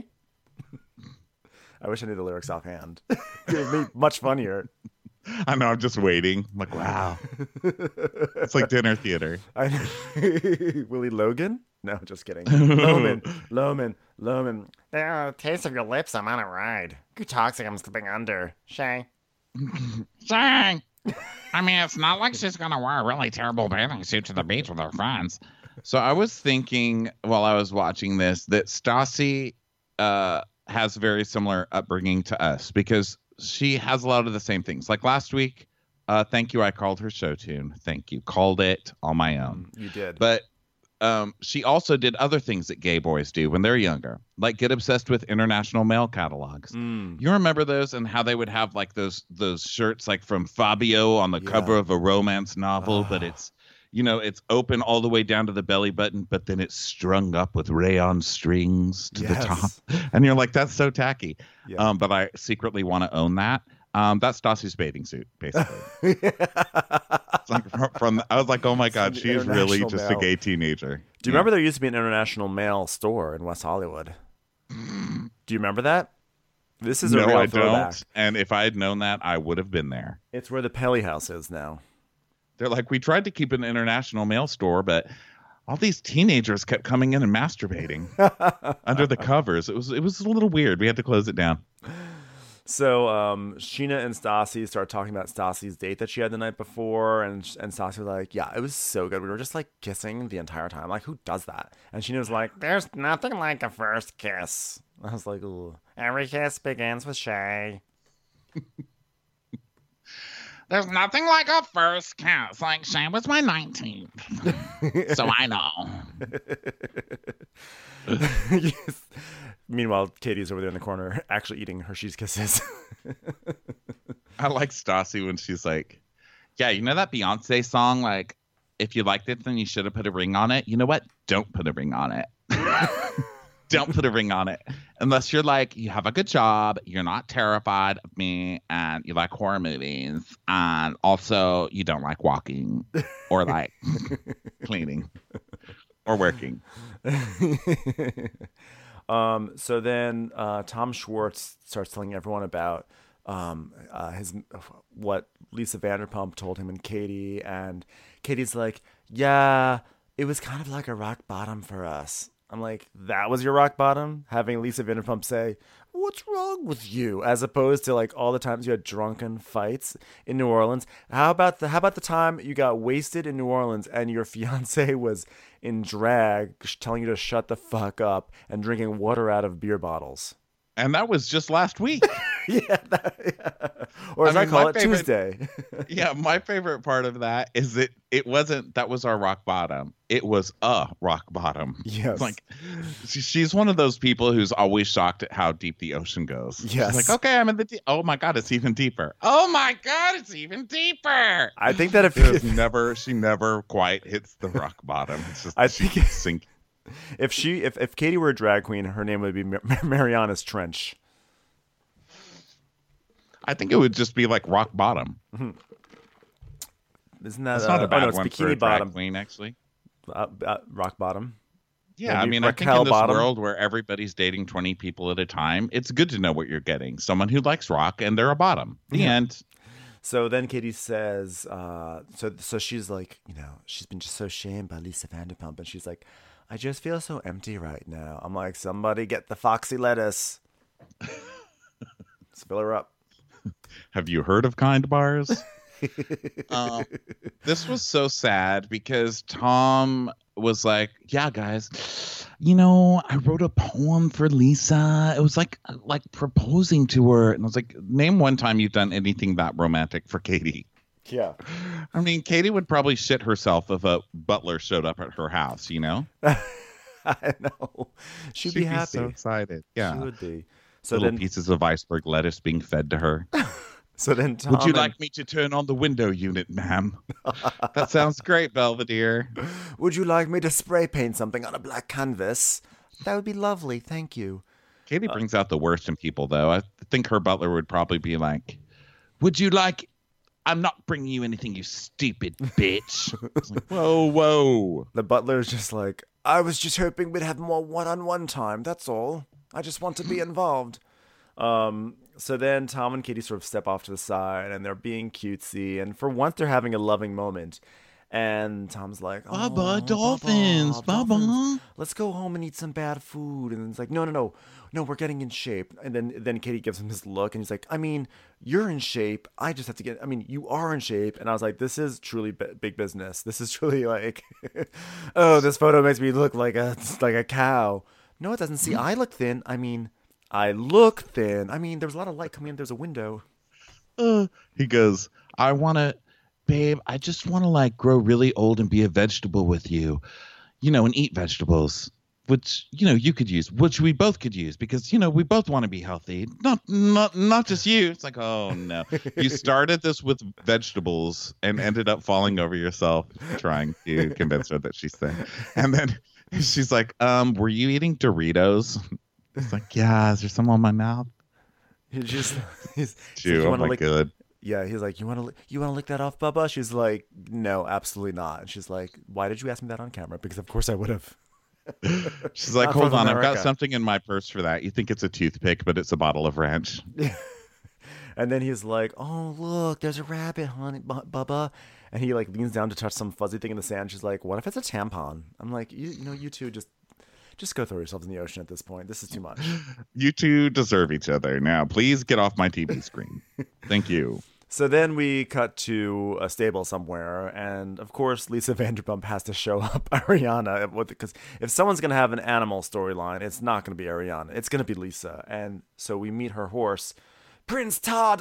Speaker 1: I wish I knew the lyrics offhand. It would be much funnier.
Speaker 3: I know, I'm just waiting. I'm like, wow. It's like dinner theater.
Speaker 1: I, Willie Logan? No, just kidding. Loman, Loman, Loman. Oh, taste of your lips, I'm on a ride. You toxic, I'm slipping under. Shay.
Speaker 4: Dang. I mean, it's not like she's going to wear a really terrible bathing suit to the beach with her friends.
Speaker 3: So I was thinking while I was watching this that Stassi uh, has very similar upbringing to us because she has a lot of the same things. Like last week, uh, thank you, I called her show tune. Thank you. Called it on my own.
Speaker 1: You did.
Speaker 3: But um, she also did other things that gay boys do when they're younger, like get obsessed with international mail catalogs.
Speaker 1: Mm.
Speaker 3: You remember those and how they would have like those those shirts like from Fabio on the
Speaker 1: Yeah.
Speaker 3: cover of a romance novel,
Speaker 1: Ah.
Speaker 3: but it's you know it's open all the way down to the belly button, but then it's strung up with rayon strings to
Speaker 1: Yes.
Speaker 3: the top, and you're like, that's so tacky.
Speaker 1: Yeah.
Speaker 3: Um, but I secretly want to own that. Um, that's Stassi's bathing suit, basically. It's like from, from I was like, oh my god,
Speaker 1: Some
Speaker 3: she's really
Speaker 1: international
Speaker 3: just
Speaker 1: mail.
Speaker 3: a gay teenager.
Speaker 1: Do you remember there used to be an international mail store in West Hollywood? Do you remember that? This is a
Speaker 3: No,
Speaker 1: real
Speaker 3: I
Speaker 1: throwback.
Speaker 3: don't. And if I had known that, I would have been there.
Speaker 1: It's where the Pelly House is now.
Speaker 3: They're like, we tried to keep an international mail store, but all these teenagers kept coming in and masturbating under the covers. It was it was a little weird. We had to close it down.
Speaker 1: So um, Sheena and Stassi start talking about Stassi's date that she had the night before, and and Stassi was like, "Yeah, it was so good. We were just like kissing the entire time. Like, who does that?" And Sheena was like, "There's nothing like a first kiss." I was like, "Ooh, every kiss begins with Shay."
Speaker 4: There's nothing like a first kiss. Like, Shane was my nineteenth. So I know.
Speaker 1: Yes. Meanwhile, Katie's over there in the corner, actually eating Hershey's Kisses.
Speaker 3: I like Stassi when she's like, yeah, you know that Beyonce song, like, if you liked it, then you should have put a ring on it. You know what? Don't put a ring on it. Don't put a ring on it. Unless you're like, you have a good job, you're not terrified of me, and you like horror movies, and also you don't like walking or like cleaning or working.
Speaker 1: Um, so then uh, Tom Schwartz starts telling everyone about um, uh, his what Lisa Vanderpump told him and Katie, and Katie's like, "Yeah, it was kind of like a rock bottom for us." I'm like, "That was your rock bottom?" Having Lisa Vanderpump say, "What's wrong with you?" as opposed to like all the times you had drunken fights in New Orleans. How about the how about the time you got wasted in New Orleans and your fiance was in drag telling you to shut the fuck up and drinking water out of beer bottles?
Speaker 3: And that was just last week.
Speaker 1: Yeah, that, yeah. Or as
Speaker 3: I
Speaker 1: I,
Speaker 3: mean,
Speaker 1: call
Speaker 3: my
Speaker 1: it,
Speaker 3: favorite-
Speaker 1: Tuesday.
Speaker 3: Yeah, my favorite part of that is that it wasn't that was our rock bottom. It was a rock bottom.
Speaker 1: Yes.
Speaker 3: It's like she, she's one of those people who's always shocked at how deep the ocean goes.
Speaker 1: Yes.
Speaker 3: She's like, okay, I'm in the deep. Oh my god, it's even deeper. Oh my god, it's even deeper.
Speaker 1: I think that if
Speaker 3: It's never she never quite hits the rock bottom. It's just
Speaker 1: I
Speaker 3: she
Speaker 1: think-
Speaker 3: keeps sinking.
Speaker 1: if she if, if Katie were a drag queen, her name would be Mar- Mariana's Trench.
Speaker 3: I think it would just be like rock bottom.
Speaker 1: Isn't that
Speaker 3: That's not
Speaker 1: uh,
Speaker 3: a bad
Speaker 1: oh, no, it's
Speaker 3: one
Speaker 1: Bikini
Speaker 3: for a drag
Speaker 1: Bottom.
Speaker 3: queen, actually.
Speaker 1: Uh, uh, rock bottom.
Speaker 3: Yeah, I
Speaker 1: Maybe
Speaker 3: mean, I think
Speaker 1: Raquel
Speaker 3: in this
Speaker 1: Bottom.
Speaker 3: world where everybody's dating twenty people at a time, it's good to know what you're getting. Someone who likes rock and they're a bottom. The
Speaker 1: Yeah.
Speaker 3: end.
Speaker 1: So then Katie says, uh, so so she's like, you know, she's been just so shamed by Lisa Vanderpump, and she's like, I just feel so empty right now. I'm like, somebody get the foxy lettuce. Let's fill her up.
Speaker 3: Have you heard of Kind Bars? um, this was so sad because Tom was like, yeah, guys, you know, I wrote a poem for Lisa. It was like like proposing to her. And I was like, name one time you've done anything that romantic for Katie.
Speaker 1: Yeah.
Speaker 3: I mean, Katie would probably shit herself if a butler showed up at her house, you know?
Speaker 1: I know. She'd, be happy.
Speaker 3: so excited. Yeah.
Speaker 1: She would be. So
Speaker 3: Little
Speaker 1: then,
Speaker 3: pieces of iceberg lettuce being fed to her.
Speaker 1: so then Tom
Speaker 3: Would you
Speaker 1: and-
Speaker 3: like me to turn on the window unit, ma'am? That sounds great, Belvedere.
Speaker 1: Would you like me to spray paint something on a black canvas? That would be lovely. Thank you.
Speaker 3: Katie brings out the worst in people, though. I think her butler would probably be like, would you like... I'm not bringing you anything, you stupid bitch. It's like, whoa, whoa.
Speaker 1: The butler's just like, I was just hoping we'd have more one-on-one time. That's all. I just want to be involved. Um, so then Tom and Katie sort of step off to the side, and they're being cutesy, and for once they're having a loving moment. And Tom's like, oh,
Speaker 3: Baba, dolphins, Baba.
Speaker 1: dolphins. Let's go home and eat some bad food. And it's like, no, no, no, no, we're getting in shape. And then then Katie gives him this look, and he's like, I mean, you're in shape. I just have to get. I mean, you are in shape. And I was like, this is truly b- big business. This is truly like, oh, this photo makes me look like a like a cow. No, it doesn't. See, I look thin. I mean, I look thin. I mean, there was a lot of light coming in. There's a window.
Speaker 3: Uh, he goes, I want to, babe, I just want to like grow really old and be a vegetable with you. you know, and eat vegetables, which, you know, you could use, which we both could use because, you know, we both want to be healthy. Not, not, not just you. It's like, oh no, you started this with vegetables and ended up falling over yourself trying to convince her that she's thin. And then she's like, um, were you eating Doritos? It's like, yeah, is there some on my mouth?
Speaker 1: He just, he's, he's
Speaker 3: Chew,
Speaker 1: like,
Speaker 3: oh
Speaker 1: wanna
Speaker 3: my
Speaker 1: lick,
Speaker 3: god.
Speaker 1: yeah, he's like, you want to, you want to lick that off, Bubba? She's like, no, absolutely not. And she's like, why did you ask me that on camera? Because of course I would have.
Speaker 3: She's like,
Speaker 1: Not
Speaker 3: hold
Speaker 1: from
Speaker 3: on, I've got
Speaker 1: America.
Speaker 3: something in my purse for that. You think it's a toothpick, but it's a bottle of ranch.
Speaker 1: And then he's like, oh, look, there's a rabbit, honey, Bu- Bubba. And he like leans down to touch some fuzzy thing in the sand. She's like, what if it's a tampon? I'm like, you, you know, you two just, just go throw yourselves in the ocean at this point. This is too much.
Speaker 3: You two deserve each other. Now, please get off my T V screen. Thank you.
Speaker 1: So then we cut to a stable somewhere, and of course Lisa Vanderpump has to show up Ariana, because if someone's gonna have an animal storyline, it's not gonna be Ariana, it's gonna be Lisa. And so we meet her horse, Prince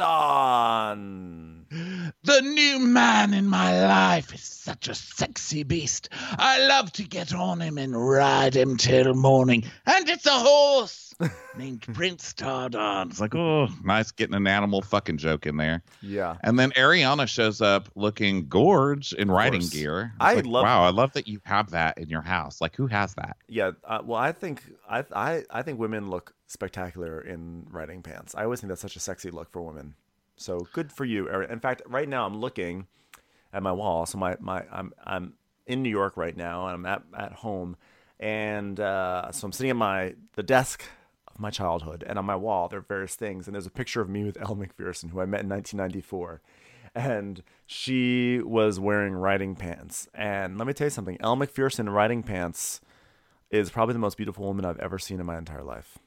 Speaker 1: Tardon.
Speaker 4: The new man in my life is such a sexy beast. I love to get on him and ride him till morning. And it's a horse named Prince Tardon.
Speaker 3: It's like, oh, nice getting an animal fucking joke in there.
Speaker 1: Yeah.
Speaker 3: And then Ariana shows up looking gorge in riding
Speaker 1: course.
Speaker 3: gear. It's
Speaker 1: I
Speaker 3: like,
Speaker 1: love-
Speaker 3: wow, I love that you have that in your house. Like, who has that?
Speaker 1: Yeah, uh, well, I think I, I I think women look spectacular in riding pants. I always think that's such a sexy look for women. So good for you. Ari- In fact, right now I'm looking at my wall. So my, my I'm I'm in New York right now, and I'm at, at home, and uh, so I'm sitting at my the desk of my childhood, and on my wall there are various things, and there's a picture of me with Elle Macpherson, who I met in nineteen ninety-four. And she was wearing riding pants. And let me tell you something, Elle Macpherson in riding pants is probably the most beautiful woman I've ever seen in my entire life.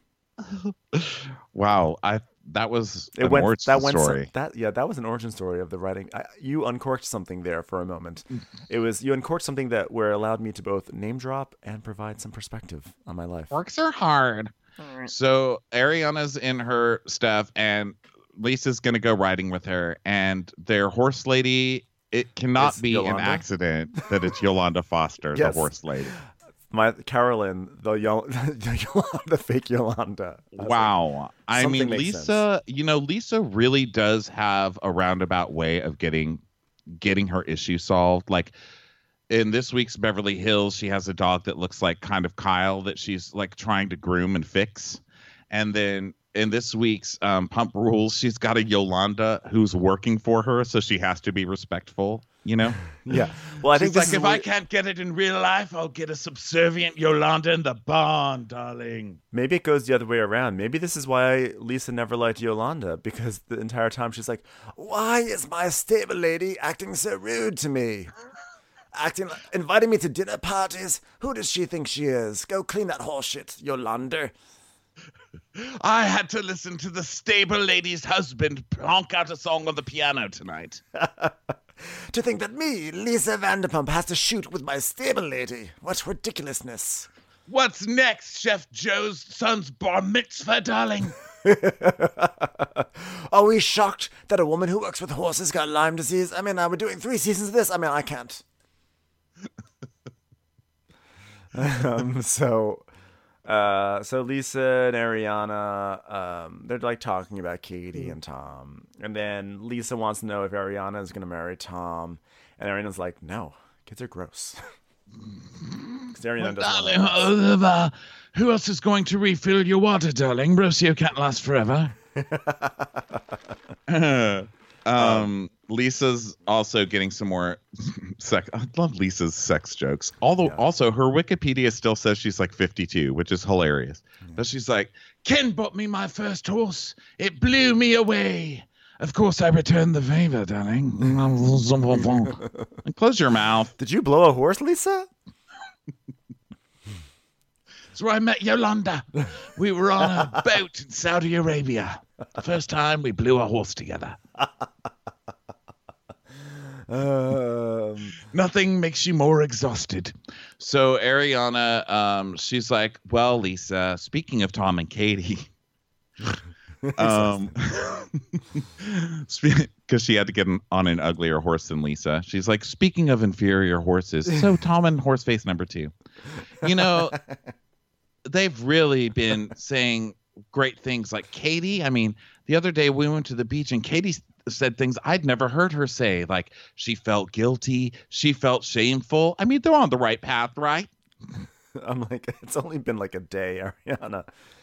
Speaker 3: Wow, I that was
Speaker 1: It
Speaker 3: an
Speaker 1: went
Speaker 3: origin
Speaker 1: that went
Speaker 3: story.
Speaker 1: some, that yeah that was an origin story of the writing. I, you uncorked something there for a moment. It was you uncorked something that where allowed me to both name drop and provide some perspective on my life.
Speaker 4: Works are hard.
Speaker 3: So Ariana's in her stuff, and Lisa's gonna go riding with her, and their horse lady. It cannot
Speaker 1: It's
Speaker 3: be
Speaker 1: Yolanda?
Speaker 3: an accident that it's Yolanda Foster,
Speaker 1: Yes.
Speaker 3: the horse lady.
Speaker 1: My Carolyn, the Yol- the, Yolanda, the fake Yolanda. I was like,
Speaker 3: Wow. I
Speaker 1: something
Speaker 3: mean,
Speaker 1: makes
Speaker 3: Lisa, you know, Lisa really does have a roundabout way of getting getting her issue solved. Like in this week's Beverly Hills, she has a dog that looks like kind of Kyle that she's like trying to groom and fix. And then in this week's um, Pump Rules, she's got a Yolanda who's working for her, so she has to be respectful, you know?
Speaker 1: yeah. Well, I think
Speaker 4: She's
Speaker 1: this
Speaker 4: like,
Speaker 1: is
Speaker 4: if
Speaker 1: what-
Speaker 4: I can't get it in real life, I'll get a subservient Yolanda in the barn, darling.
Speaker 1: Maybe it goes the other way around. Maybe this is why Lisa never liked Yolanda, because the entire time she's like, why is my stable lady acting so rude to me? Acting, inviting me to dinner parties? Who does she think she is? Go clean that horse shit, Yolanda.
Speaker 4: I had to listen to the stable lady's husband plonk out a song on the piano tonight.
Speaker 1: To think that me, Lisa Vanderpump, has to shoot with my stable lady. What ridiculousness.
Speaker 4: What's next, Chef Joe's son's bar mitzvah, darling?
Speaker 1: Are we shocked that a woman who works with horses got Lyme disease? I mean, uh, we're doing three seasons of this. I mean, I can't. um, so, uh, so Lisa and Ariana, um, they're like talking about Katie and Tom, and then Lisa wants to know if Ariana is going to marry Tom, and Ariana's like, no, kids are gross. 'Cause Ariana doesn't
Speaker 4: Darling,
Speaker 1: want
Speaker 4: Oliver, who else is going to refill your water, darling? Rocio can't last forever.
Speaker 3: um, Lisa's also getting some more sex. I love Lisa's sex jokes. Although,
Speaker 1: Yeah.
Speaker 3: also, her Wikipedia still says she's like fifty-two, which is hilarious. But she's like,
Speaker 4: Ken bought me my first horse. It blew me away. Of course, I returned the favor, darling.
Speaker 3: close your mouth.
Speaker 1: Did you blow a horse, Lisa?
Speaker 4: That's where I met Yolanda. We were on a boat in Saudi Arabia. The first time we blew a horse together.
Speaker 1: Um,
Speaker 4: Nothing makes you more exhausted.
Speaker 3: So Ariana, um, she's like, well, Lisa, speaking of Tom and Katie, um, because she had to get on an uglier horse than Lisa. She's like, speaking of inferior horses, so Tom and Horseface number two. You know, they've really been saying great things like Katie. I mean, the other day we went to the beach and Katie said things I'd never heard her say. Like she felt guilty. She felt shameful. I mean, they're on the right path, right?
Speaker 1: I'm like, it's only been like a day, Ariana.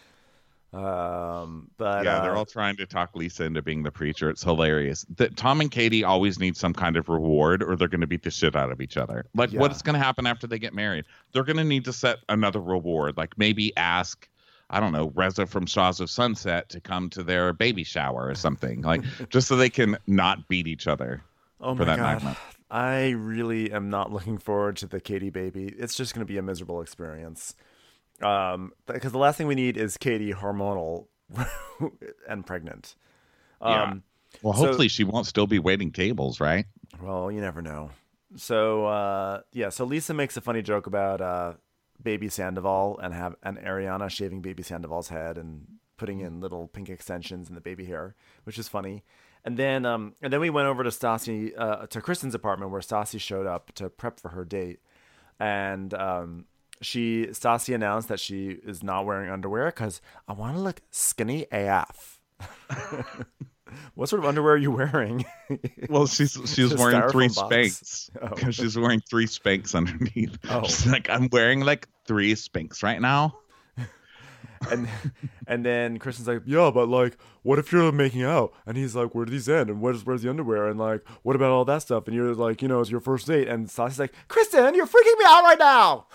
Speaker 1: Um, but
Speaker 3: yeah,
Speaker 1: uh,
Speaker 3: they're all trying to talk Lisa into being the preacher. It's hilarious. That Tom and Katie always need some kind of reward, or they're going to beat the shit out of each other. Like,
Speaker 1: Yeah.
Speaker 3: what's going to happen after they get married? They're going to need to set another reward. Like maybe ask, I don't know, Reza from Shaws of Sunset to come to their baby shower or something. Like, just so they can not beat each other.
Speaker 1: Oh
Speaker 3: for
Speaker 1: my
Speaker 3: that
Speaker 1: god,
Speaker 3: magma.
Speaker 1: I really am not looking forward to the Katie baby. It's just going to be a miserable experience. Um, because the last thing we need is Katie hormonal and pregnant.
Speaker 3: Yeah.
Speaker 1: Um,
Speaker 3: Well,
Speaker 1: so-
Speaker 3: hopefully she won't still be waiting tables, right?
Speaker 1: well, you never know. So uh, yeah, so Lisa makes a funny joke about uh, baby Sandoval and have and Ariana shaving baby Sandoval's head and putting in little pink extensions in the baby hair, which is funny. And then um, and then we went over to Stassi uh, to Kristen's apartment where Stassi showed up to prep for her date, and um, she Stassi announced that she is not wearing underwear because I want to look skinny A F. What sort of underwear are you wearing?
Speaker 3: Well, she's she's
Speaker 1: The
Speaker 3: wearing three
Speaker 1: styrofoam box.
Speaker 3: Spanx.
Speaker 1: Oh.
Speaker 3: Because she's wearing three Spanx underneath.
Speaker 1: Oh.
Speaker 3: She's like, I'm wearing like three Spanx right now.
Speaker 1: and and then Kristen's like, yeah, but like, what if you're making out? And he's like, where do these end? And where's where's the underwear? And like, what about all that stuff? And you're like, you know, it's your first date. And Stassi's like, Kristen, you're freaking me out right now.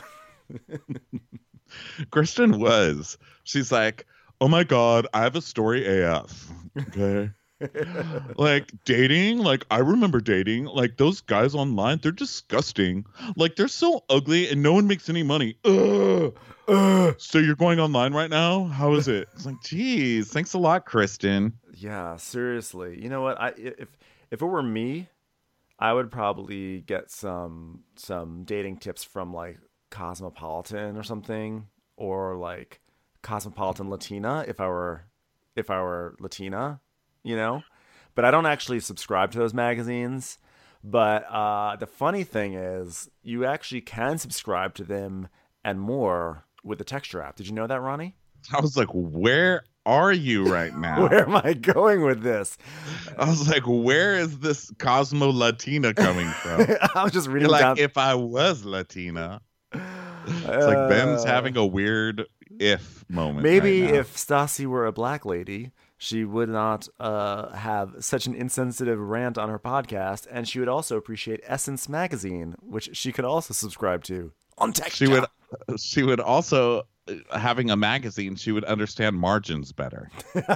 Speaker 3: Kristen was. She's like, oh my God, I have a story A F. Okay. Like dating, like I remember dating, like those guys online, they're disgusting. Like they're so ugly and no one makes any money. Ugh. Ugh. So you're going online right now? How is it? It's like, geez, thanks a lot, Kristen.
Speaker 1: Yeah, seriously. You know what? I if if it were me, I would probably get some some dating tips from like Cosmopolitan or something, or like Cosmopolitan Latina if I were if I were Latina, you know? But I don't actually subscribe to those magazines. But uh, the funny thing is, you actually can subscribe to them and more with the Texture app. Did you know that, Ronnie?
Speaker 3: I was like, where are you right now?
Speaker 1: Where am I going with this?
Speaker 3: I was like, where is this Cosmo Latina coming from?
Speaker 1: I was just reading
Speaker 3: Like,
Speaker 1: down.
Speaker 3: if I was Latina. It's like Ben's
Speaker 1: Uh,
Speaker 3: having a weird if moment.
Speaker 1: Maybe
Speaker 3: right now.
Speaker 1: if Stassi were a black lady, she would not uh, have such an insensitive rant on her podcast, and she would also appreciate Essence magazine, which she could also subscribe to on Texture.
Speaker 3: she would she would also uh, having a magazine, she would understand margins better.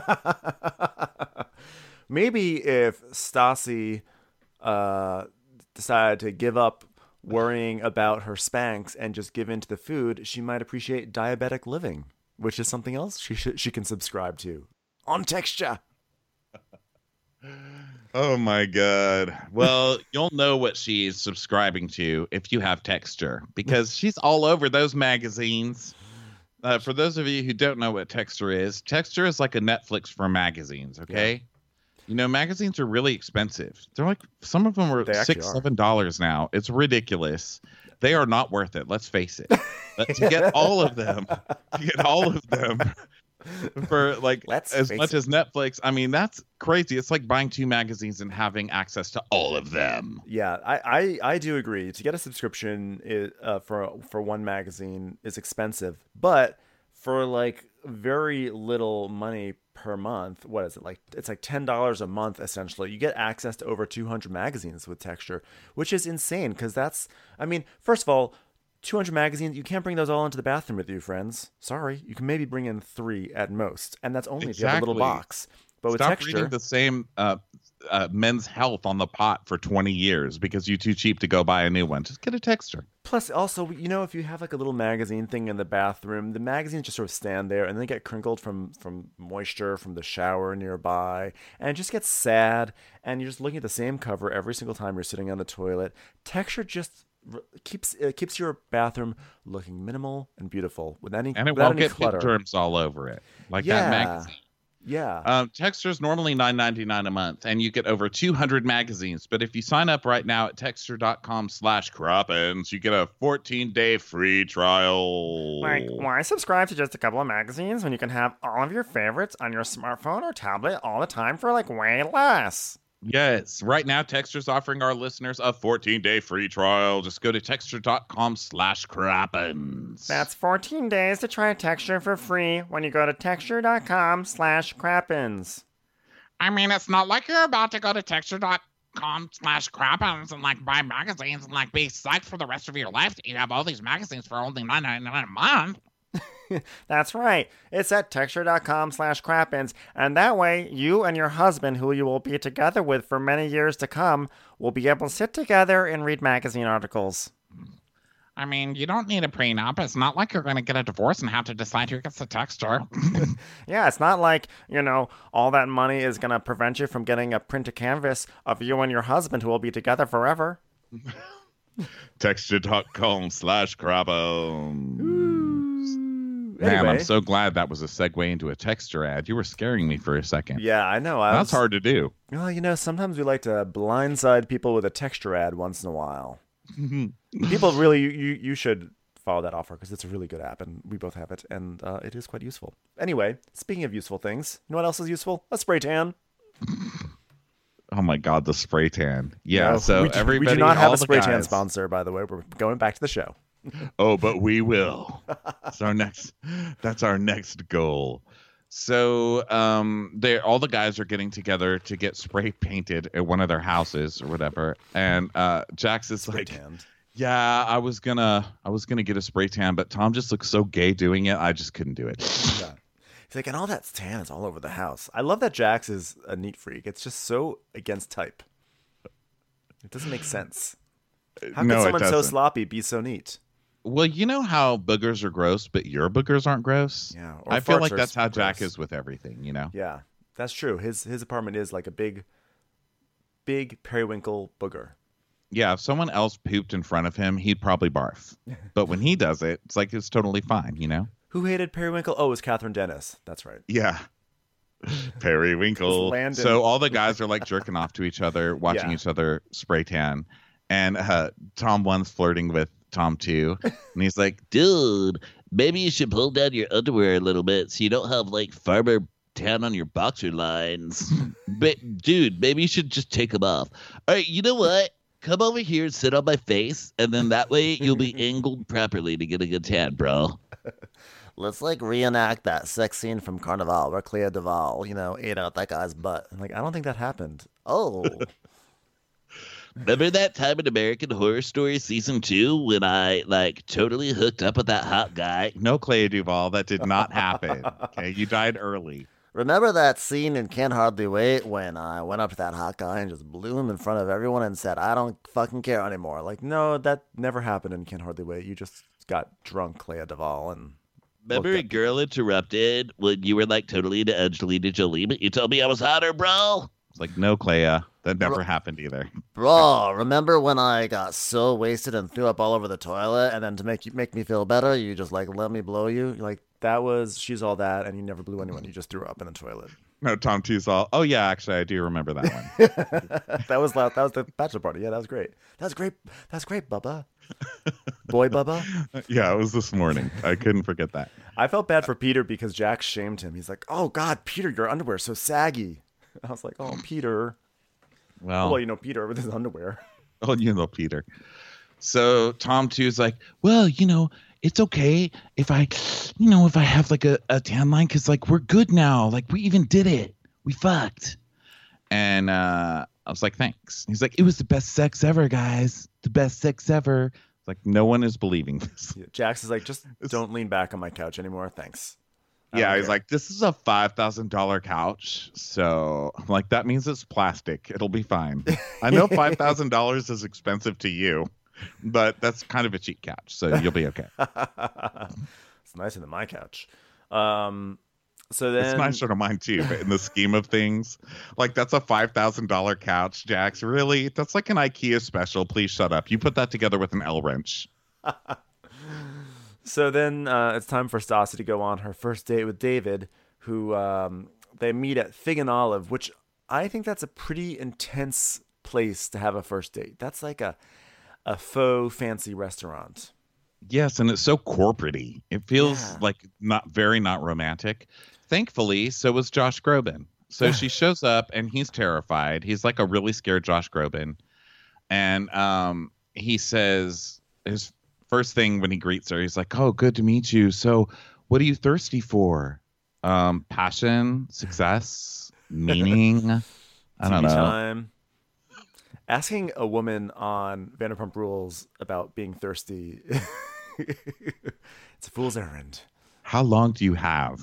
Speaker 1: Maybe if Stassi uh, decided to give up worrying about her Spanx and just give in to the food, she might appreciate diabetic living, which is something else she should, she can subscribe to on Texture.
Speaker 3: Oh my God. Well, you'll know what she's subscribing to if you have Texture, because she's all over those magazines. Uh, for those of you who don't know what Texture is, Texture is like a Netflix for magazines, okay? You know, magazines are really expensive. They're like, some of them are
Speaker 1: They actually
Speaker 3: six,
Speaker 1: are.
Speaker 3: seven dollars now. It's ridiculous. They are not worth it. Let's face it. But to get all of them, to get all of them for like
Speaker 1: Let's
Speaker 3: as
Speaker 1: face
Speaker 3: much
Speaker 1: it.
Speaker 3: as Netflix, I mean, that's crazy. It's like buying two magazines and having access to all of them.
Speaker 1: Yeah, I, I, I do agree. To get a subscription is, uh, for for one magazine is expensive, but for like very little money per month, what is it like? It's like ten dollars a month essentially. You get access to over two hundred magazines with Texture, which is insane because that's. I mean, first of all, two hundred magazines. You can't bring those all into the bathroom with you, friends. Sorry, you can maybe bring in three at most, and that's only if you have a little
Speaker 3: Exactly.
Speaker 1: box. But with
Speaker 3: Stop
Speaker 1: Texture,
Speaker 3: reading the same uh, uh, Men's Health on the pot for twenty years because you're too cheap to go buy a new one. Just get a Texture.
Speaker 1: plus, also, you know, if you have like a little magazine thing in the bathroom, the magazines just sort of stand there and they get crinkled from from moisture from the shower nearby, and it just gets sad. And you're just looking at the same cover every single time you're sitting on the toilet. Texture just r- keeps uh, keeps your bathroom looking minimal and beautiful with any
Speaker 3: And it
Speaker 1: without
Speaker 3: won't
Speaker 1: any
Speaker 3: get
Speaker 1: clutter.
Speaker 3: pit germs all over it. Like
Speaker 1: Yeah.
Speaker 3: that magazine.
Speaker 1: Yeah.
Speaker 3: Um, Texture's normally nine ninety-nine a month, and you get over two hundred magazines. But if you sign up right now at texture.com slash croppins, you get a fourteen-day free trial.
Speaker 1: Like, why subscribe to just a couple of magazines when you can have all of your favorites on your smartphone or tablet all the time for, like, way less?
Speaker 3: Yes. Right now, Texture's offering our listeners a fourteen-day free trial. Just go to texture.com slash crappins.
Speaker 1: That's fourteen days to try Texture for free when you go to texture.com slash crappins.
Speaker 4: I mean, it's not like you're about to go to texture.com slash crappins and like buy magazines and like be psyched for the rest of your life that you have all these magazines for only nine ninety-nine a month.
Speaker 1: That's right. It's at texture.com slash crappins, and that way you and your husband, who you will be together with for many years to come, will be able to sit together and read magazine articles.
Speaker 4: I mean, you don't need a prenup. It's not like you're going to get a divorce and have to decide who gets the Texture.
Speaker 1: Yeah, it's not like, you know, all that money is going to prevent you from getting a printed canvas of you and your husband who will be together forever.
Speaker 3: Texture.com slash crappins. Man,
Speaker 1: Anyway.
Speaker 3: I'm so glad that was a segue into a Texture ad. You were scaring me for a second.
Speaker 1: Yeah, I know. I
Speaker 3: That's
Speaker 1: was,
Speaker 3: hard to do.
Speaker 1: Well, you know, sometimes we like to blindside people with a Texture ad once in a while. People really, you, you, you should follow that offer because it's a really good app and we both have it and uh, it is quite useful. Anyway, speaking of useful things, you know what else is useful? A spray tan.
Speaker 3: Oh my God, the spray tan. Yeah,
Speaker 1: No,
Speaker 3: so
Speaker 1: we do,
Speaker 3: everybody,
Speaker 1: we do not have
Speaker 3: all
Speaker 1: a
Speaker 3: the
Speaker 1: spray tan
Speaker 3: guys-
Speaker 1: sponsor, by the way. We're going back to the show.
Speaker 3: Oh, but we will. That's our next. That's our next goal. So, um, they all the guys are getting together to get spray painted at one of their houses or whatever, and uh, Jax is
Speaker 1: Spray
Speaker 3: like,
Speaker 1: tanned.
Speaker 3: "Yeah, I was gonna, I was gonna get a spray tan, but Tom just looks so gay doing it. I just couldn't do it."
Speaker 1: Yeah. He's like, and all that tan is all over the house. I love that Jax is a neat freak. It's just so against type. It doesn't make sense. How could
Speaker 3: No, it
Speaker 1: someone so
Speaker 3: doesn't.
Speaker 1: sloppy be so neat?
Speaker 3: Well, you know how boogers are gross, but your boogers aren't gross.
Speaker 1: Yeah, or
Speaker 3: I feel
Speaker 1: farts
Speaker 3: like
Speaker 1: are
Speaker 3: that's how
Speaker 1: gross.
Speaker 3: Jack is with everything. You know.
Speaker 1: Yeah, that's true. His his apartment is like a big, big periwinkle booger.
Speaker 3: Yeah, if someone else pooped in front of him, he'd probably barf. But when he does it, it's like it's totally fine, you know?
Speaker 1: Who hated periwinkle? Oh, it was Catherine Dennis. That's right.
Speaker 3: Yeah. Periwinkle.
Speaker 1: Landon.
Speaker 3: So all the guys are like jerking off to each other, watching
Speaker 1: Yeah.
Speaker 3: each other spray tan. And uh, Tom one's flirting with Tom two. And he's like,
Speaker 5: Dude, maybe you should pull down your underwear a little bit so you don't have like farmer tan on your boxer lines. But dude, maybe you should just take them off. All right, you know what? Come over here and sit on my face, and then that way you'll be angled properly to get a good tan, bro.
Speaker 2: Let's like reenact that sex scene from Carnival where Clea Duvall, you know, ate out that guy's butt.
Speaker 1: I'm like, I don't think that happened.
Speaker 2: Oh,
Speaker 5: Remember that time in American Horror Story season two when I like totally hooked up with that hot guy?
Speaker 3: no, Clea Duvall, that did not happen. Okay, you died early.
Speaker 2: remember that scene in Can't Hardly Wait when I went up to that hot guy and just blew him in front of everyone and said, I don't fucking care anymore. Like,
Speaker 1: Like, no, that never happened and Can't Hardly Wait. You just got drunk, Clea Duvall, and
Speaker 5: Remember
Speaker 1: looked
Speaker 5: a
Speaker 1: at
Speaker 5: Girl Interrupted when you were like totally into Angelina Jolie, but you told me I was hotter, bro?
Speaker 3: It's like, no, Clea, that never happened either.
Speaker 2: bro, remember when I got so wasted and threw up all over the toilet and then to make you make me feel better, you just like let me blow you?
Speaker 1: You're like, that was She's All That, and you never blew anyone. You just threw up in the toilet.
Speaker 3: No, Tom two's all, oh, yeah, actually, I do remember that one.
Speaker 1: that was la- that was the bachelor party. Yeah, that was great. That's great. That's great, Bubba. Boy, Bubba.
Speaker 3: Yeah, it was this morning. I couldn't forget that.
Speaker 1: I felt bad for Peter because Jack shamed him. He's like, "Oh God, Peter, your underwear is so saggy." I was like, "Oh, Peter."
Speaker 3: Well,
Speaker 1: Well, you know, Peter with his underwear.
Speaker 3: oh, you know, Peter. So Tom two's like, well, you know, it's okay if I, you know, if I have like a, a tan line because like we're good now. Like we even did it. We fucked. And uh, I was like, thanks. He's like, it was the best sex ever, guys. The best sex ever. It's like, no one is believing this.
Speaker 1: Yeah, Jax is like, "Just don't lean back on my couch anymore, thanks." I
Speaker 3: Yeah,
Speaker 1: don't
Speaker 3: he's
Speaker 1: care.
Speaker 3: like, this is a five thousand dollars couch. So I'm like, that means it's plastic. It'll be fine. I know five thousand dollars is expensive to you, but that's kind of a cheap couch. So you'll be okay.
Speaker 1: It's nicer than my couch. Um, so then
Speaker 3: It's nicer to mine too, but in the scheme of things, like that's a five thousand dollars couch, Jax. Really? That's like an IKEA special. Please shut up. You put that together with an L wrench.
Speaker 1: So then uh, it's time for Stassi to go on her first date with David, who um, they meet at Fig and Olive, which I think that's a pretty intense place to have a first date. That's like a a faux fancy restaurant.
Speaker 3: Yes, and it's so corporate-y. It feels
Speaker 1: Yeah.
Speaker 3: like not very not romantic. Thankfully, so was Josh Groban. So she shows up and he's terrified. He's like a really scared Josh Groban. And um, he says his first thing when he greets her, he's like, "Oh, good to meet you. So what are you thirsty for? Um, passion, success, meaning?" I don't
Speaker 1: T V
Speaker 3: know.
Speaker 1: time. Asking a woman on Vanderpump Rules about being thirsty, it's a fool's errand.
Speaker 3: How long do you have?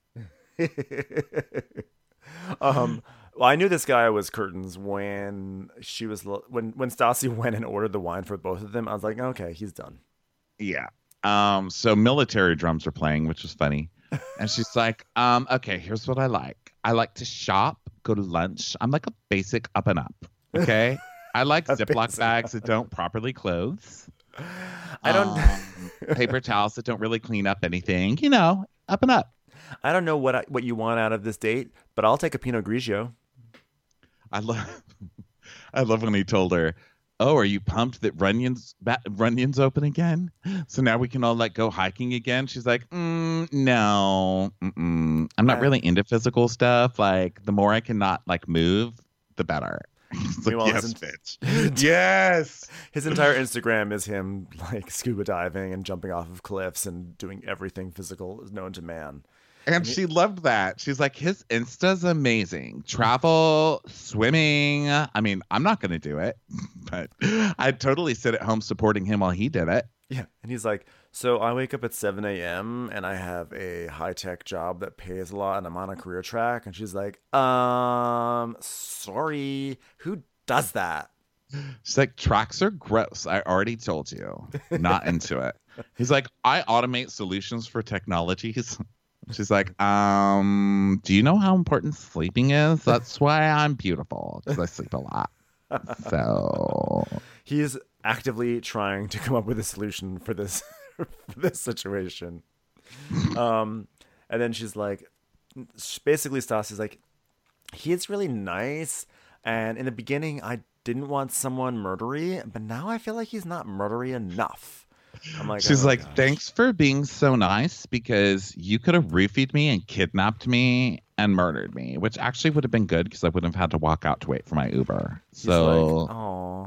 Speaker 1: um, well, I knew this guy was curtains when she was when when Stassi went and ordered the wine for both of them. I was like, okay, he's done.
Speaker 3: Yeah. Um, so military drums are playing, which was funny. And she's like, um, okay, here's what I like. I like to shop, go to lunch. I'm like a basic up and up. Okay. I like
Speaker 1: A
Speaker 3: Ziploc
Speaker 1: basic
Speaker 3: bags that don't properly close.
Speaker 1: I don't.
Speaker 3: Um, paper towels that don't really clean up anything. You know, up and up.
Speaker 1: I don't know what I, what you want out of this date, but I'll take a Pinot Grigio.
Speaker 3: I love, I love when he told her, "Oh, are you pumped that Runyon's ba- Runyon's open again? So now we can all like go hiking again." She's like, mm, "No, mm-mm. I'm not
Speaker 1: I-
Speaker 3: really into physical stuff. Like, the more I can not like move, the better." It's like,
Speaker 1: Meanwhile,
Speaker 3: yes,
Speaker 1: his-
Speaker 3: bitch. Yes.
Speaker 1: His entire Instagram is him like scuba diving and jumping off of cliffs and doing everything physical known to man.
Speaker 3: And she loved that. She's like, his Insta's amazing. Travel, swimming. I mean, I'm not going to do it, but I'd totally sit at home supporting him while he did it.
Speaker 1: Yeah. And he's like, so I wake up at seven a.m. and I have a high-tech job that pays a lot and I'm on a career track. And she's like, um, sorry, who does that?
Speaker 3: She's like, tracks are gross. I already told you. Not into it. He's like, I automate solutions for technologies. She's like, um, do you know how important sleeping is? That's why I'm beautiful, because I sleep a lot. So
Speaker 1: He's actively trying to come up with a solution for this for this situation. Um, and then she's like, basically, Stassi's like, he's really nice. And in the beginning, I didn't want someone murdery, but now I feel like he's not murdery enough. I'm like,
Speaker 3: she's
Speaker 1: oh,
Speaker 3: like,
Speaker 1: gosh.
Speaker 3: thanks for being so nice, because you could have roofied me and kidnapped me and murdered me, which actually would have been good because I wouldn't have had to walk out to wait for my Uber.
Speaker 1: He's
Speaker 3: So
Speaker 1: like, oh,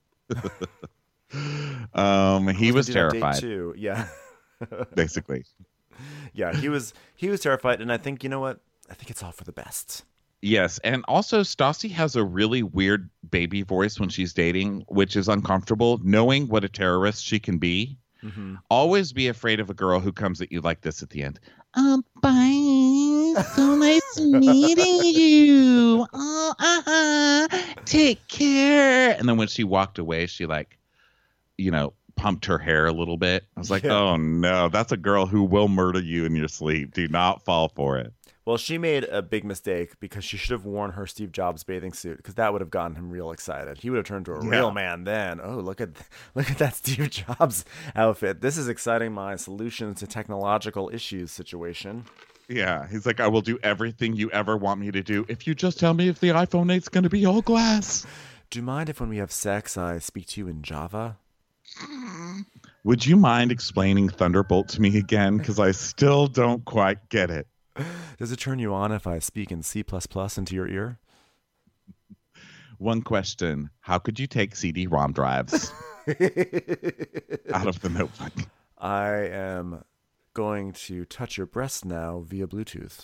Speaker 3: um, he was terrified,
Speaker 1: too. Yeah,
Speaker 3: basically.
Speaker 1: yeah. He was he was terrified, and I think you know what? I think it's all for the best.
Speaker 3: Yes, and also Stassi has a really weird baby voice when she's dating, which is uncomfortable, knowing what a terrorist she can be.
Speaker 1: Mm-hmm.
Speaker 3: Always be afraid of a girl who comes at you like this at the end. Um, bye. So nice meeting you. Oh, uh-huh. Take care. And then when she walked away, she like, you know, pumped her hair a little bit. I was like,
Speaker 1: Yeah.
Speaker 3: oh no, that's a girl who will murder you in your sleep. Do not fall for it.
Speaker 1: Well, she made a big mistake because she should have worn her Steve Jobs bathing suit, because that would have gotten him real excited. He would have turned to a
Speaker 3: Yeah.
Speaker 1: real man then. Oh, look at look at that Steve Jobs outfit. This is exciting my solutions to technological issues situation.
Speaker 3: Yeah, he's like, I will do everything you ever want me to do if you just tell me if the iPhone eight's going to be all glass.
Speaker 1: Do you mind if when we have sex I speak to you in Java?
Speaker 3: Would you mind explaining Thunderbolt to me again? Because I still don't quite get it.
Speaker 1: Does it turn you on if I speak in C plus plus into your ear?
Speaker 3: One question. How could you take C D ROM drives out of the notebook?
Speaker 1: I am going to touch your breast now via Bluetooth.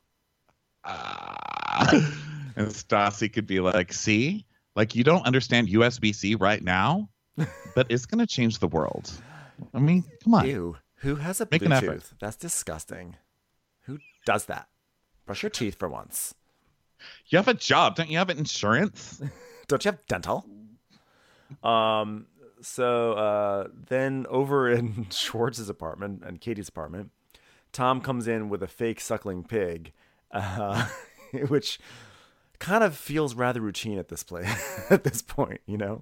Speaker 3: Ah. And Stassi could be like, see? Like, you don't understand U S B C right now, but it's going to change the world. I mean, come on.
Speaker 1: Ew. Who has a
Speaker 3: Make an effort.
Speaker 1: Bluetooth? That's disgusting. Who does that? Brush your teeth for once.
Speaker 3: You have a job. Don't you have insurance?
Speaker 1: Don't you have dental? Um. So uh, then over in Schwartz's apartment and Katie's apartment, Tom comes in with a fake suckling pig, uh, which kind of feels rather routine at this place at this point, you know.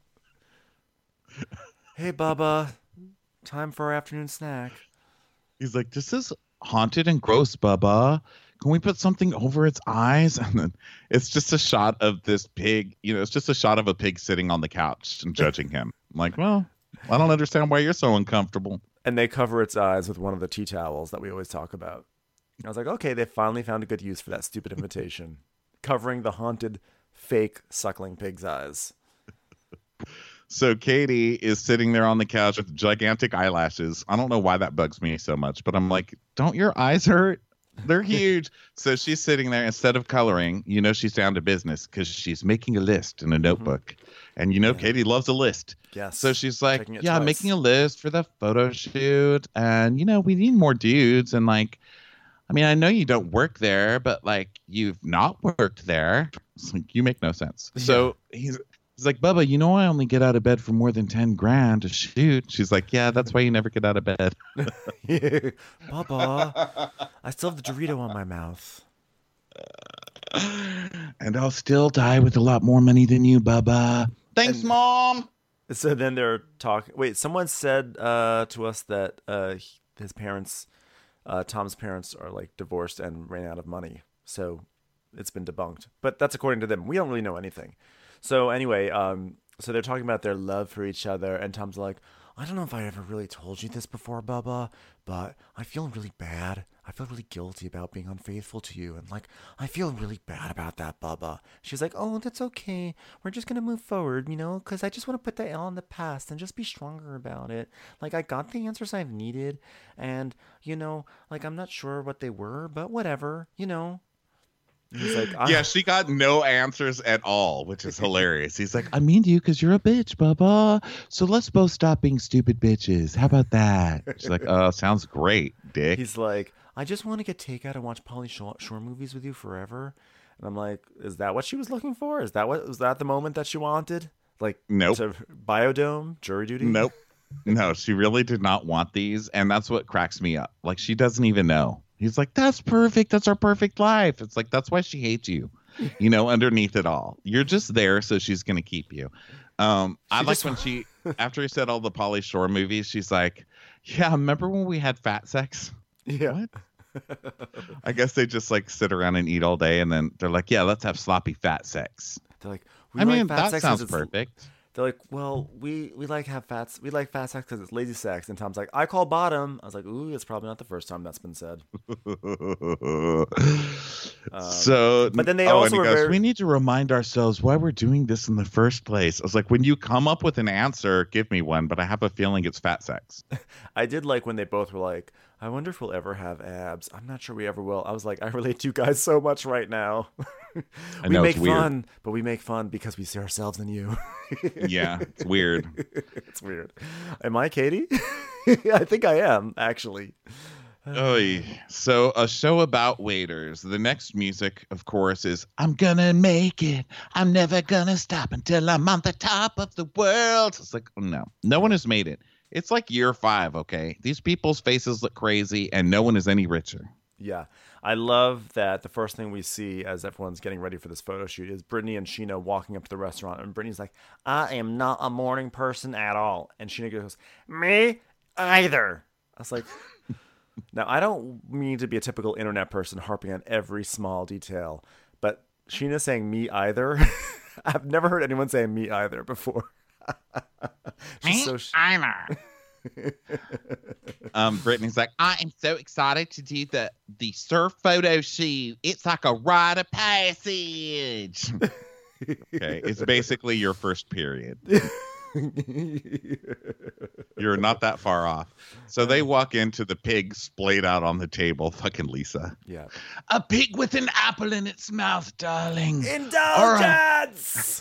Speaker 1: Hey, Bubba, time for our afternoon snack.
Speaker 3: He's like, this is haunted and gross, Bubba. can we put something over its eyes? And then it's just a shot of this pig. You know, it's just a shot of a pig sitting on the couch and judging him. I'm like, well, I don't understand why you're so uncomfortable.
Speaker 1: And they cover its eyes with one of the tea towels that we always talk about. I was like, okay, they finally found a good use for that stupid invitation. Covering the haunted, fake suckling pig's eyes.
Speaker 3: So Katie is sitting there on the couch with gigantic eyelashes. I don't know why that bugs me so much, but I'm like, don't your eyes hurt? They're huge. So she's sitting there instead of coloring. You know, she's down to business because she's making a list in a notebook. Mm-hmm. And you know, yeah. Katie loves a list.
Speaker 1: Yes.
Speaker 3: So she's like, yeah,
Speaker 1: twice.
Speaker 3: I'm making a list for the photo shoot. And, you know, we need more dudes. And like, I mean, I know you don't work there, but like you've not worked there. It's like, you make no sense. Yeah. So he's he's like, Bubba, you know I only get out of bed for more than ten grand to shoot. She's like, yeah, that's why you never get out of bed.
Speaker 1: Bubba, I still have the Dorito on my mouth.
Speaker 3: And I'll still die with a lot more money than you, Bubba.
Speaker 4: Thanks,
Speaker 1: and,
Speaker 4: Mom.
Speaker 1: So then they're talking. Wait, someone said uh, to us that uh, his parents... Uh, Tom's parents are like divorced and ran out of money, so it's been debunked. But that's according to them. We don't really know anything. So anyway, um, so they're talking about their love for each other, and Tom's like, I don't know if I ever really told you this before, Bubba, but I feel really bad. I feel really guilty about being unfaithful to you, and like I feel really bad about that, Bubba. She's like, oh, that's okay. We're just gonna move forward, you know, because I just want to put that L in the past and just be stronger about it. Like I got the answers I've needed, and you know, like I'm not sure what they were, but whatever, you know. He's like,
Speaker 3: yeah, she got no answers at all, which is hilarious. He's like, I mean to you because you're a bitch, Bubba. So let's both stop being stupid bitches. How about that? She's like, oh, sounds great, dick.
Speaker 1: He's like, I just want to get takeout and watch Pauly Shore, Shore movies with you forever. And I'm like, is that what she was looking for? Is that what was that the moment that she wanted? Like,
Speaker 3: nope.
Speaker 1: To Biodome, jury duty?
Speaker 3: Nope. No, she really did not want these. And that's what cracks me up. Like, she doesn't even know. He's like, that's perfect. That's our perfect life. It's like, that's why she hates you, you know, underneath it all. You're just there, so she's going to keep you. Um, I like when she, after he said all the Pauly Shore movies, she's like, yeah, remember when we had fat sex?
Speaker 1: Yeah.
Speaker 3: What? I guess they just like sit around and eat all day, and then they're like, yeah, let's have sloppy fat sex.
Speaker 1: They're like, we
Speaker 3: I
Speaker 1: like
Speaker 3: mean,
Speaker 1: fat
Speaker 3: that
Speaker 1: sex
Speaker 3: sounds
Speaker 1: it's,
Speaker 3: perfect.
Speaker 1: They're like, well, we, we like have fats. We like fat sex because it's lazy sex. And Tom's like, I call bottom. I was like, ooh, it's probably not the first time that's been said.
Speaker 3: um, so,
Speaker 1: but then they
Speaker 3: oh,
Speaker 1: also
Speaker 3: and he
Speaker 1: were
Speaker 3: goes,
Speaker 1: very...
Speaker 3: we need to remind ourselves why we're doing this in the first place. I was like, when you come up with an answer, give me one. But I have a feeling it's fat sex.
Speaker 1: I did like when they both were like, I wonder if we'll ever have abs. I'm not sure we ever will. I was like, I relate to you guys so much right now. we
Speaker 3: I know,
Speaker 1: make
Speaker 3: it's weird.
Speaker 1: fun, but we make fun because we see ourselves in you.
Speaker 3: Yeah, it's weird.
Speaker 1: It's weird. Am I Katie? I think I am, actually.
Speaker 3: Oy. So a show about waiters. The next music, of course, is I'm gonna make it. I'm never gonna stop until I'm on the top of the world. It's like, no, no one has made it. It's like year five, okay? These people's faces look crazy, and no one is any richer.
Speaker 1: Yeah. I love that the first thing we see as everyone's getting ready for this photo shoot is Brittany and Sheena walking up to the restaurant. And Brittany's like, I am not a morning person at all. And Sheena goes, me either. I was like, now, I don't mean to be a typical internet person harping on every small detail. But Sheena saying me either, I've never heard anyone say me either before.
Speaker 4: Me
Speaker 1: so sh-
Speaker 4: either.
Speaker 3: um, Brittany's like,
Speaker 4: I am so excited to do the the surf photo shoot. It's like a rite of passage.
Speaker 3: okay, it's basically your first period. You're not that far off. So they walk into the pig splayed out on the table. Fucking Lisa.
Speaker 1: Yeah.
Speaker 4: A pig with an apple in its mouth, darling.
Speaker 1: Indulgence!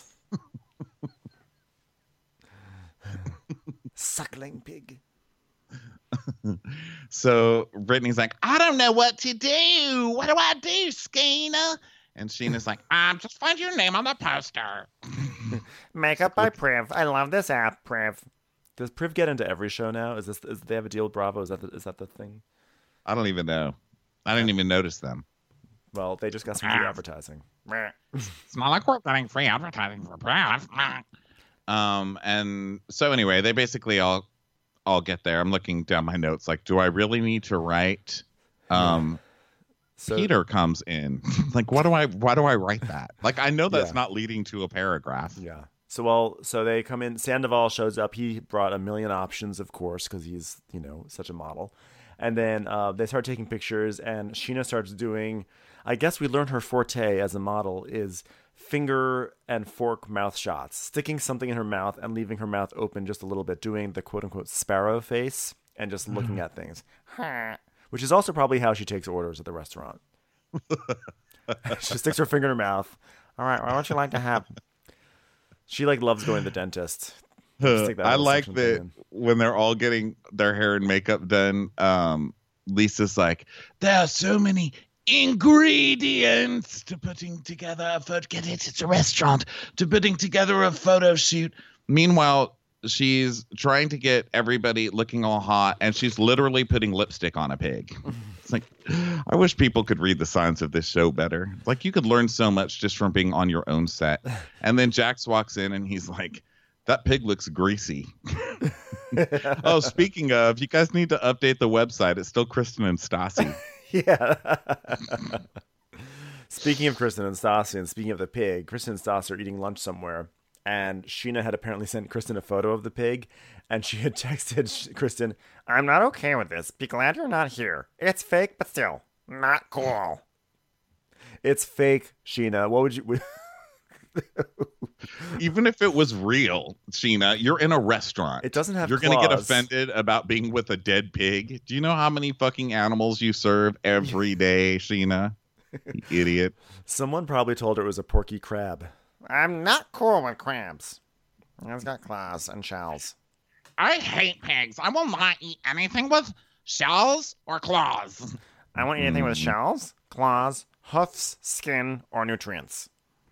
Speaker 1: Suckling pig.
Speaker 3: So Brittany's like, I don't know what to do. What do I do, Skeena? And Sheena's like,
Speaker 4: um, just find your name on the poster.
Speaker 1: Makeup by Priv. I love this app, Priv. Does Priv get into every show now? Is this? Is they have a deal with Bravo? Is that the, is that the thing?
Speaker 3: I don't even know. I didn't even notice them.
Speaker 1: Well, they just got some free advertising.
Speaker 4: It's not like we're getting free advertising for Priv.
Speaker 3: Um, and so anyway, they basically all all get there. I'm looking down my notes, like, do I really need to write? Um,
Speaker 1: So,
Speaker 3: Peter comes in. Like, what do I? Why do I write that? Like, I know that's
Speaker 1: Yeah.
Speaker 3: not leading to a paragraph.
Speaker 1: Yeah. So well, so they come in. Sandoval shows up. He brought a million options, of course, because he's you know such a model. And then uh, they start taking pictures, and Sheena starts doing. I guess we learned her forte as a model is finger and fork mouth shots, sticking something in her mouth and leaving her mouth open just a little bit, doing the quote unquote sparrow face and just looking at things. Which is also probably how she takes orders at the restaurant. She sticks her finger in her mouth. All right, what would you like to have? She like loves going to the dentist. Just stick that
Speaker 3: I
Speaker 1: little
Speaker 3: like
Speaker 1: section
Speaker 3: that
Speaker 1: thing
Speaker 3: when they're all getting their hair and makeup done. Um, Lisa's like, there are so many ingredients to putting together a photo. Get it? It's a restaurant. To putting together a photo shoot. Meanwhile, she's trying to get everybody looking all hot, and she's literally putting lipstick on a pig. It's like, I wish people could read the signs of this show better. Like, you could learn so much just from being on your own set. And then Jax walks in, and he's like, that pig looks greasy. Oh, speaking of, you guys need to update the website. It's still Kristen and Stassi.
Speaker 1: Yeah. Speaking of Kristen and Stassi, and speaking of the pig, Kristen and Stassi are eating lunch somewhere, and Sheena had apparently sent Kristen a photo of the pig, and she had texted Kristen, "I'm not okay with this. Be glad you're not here. It's fake, but still not cool." It's fake, Sheena. What would you?
Speaker 3: Even if it was real, Sheena, you're in a restaurant.
Speaker 1: It doesn't have
Speaker 3: You're going to get
Speaker 1: claws.
Speaker 3: offended about being with a dead pig. Do you know how many fucking animals you serve every day, Sheena? You idiot.
Speaker 1: Someone probably told her it was a porky crab. I'm not cool with crabs. It's got claws and shells.
Speaker 4: I hate pigs. I will not eat anything with shells or claws.
Speaker 1: I won't eat anything with shells, claws, hoofs, skin, or nutrients.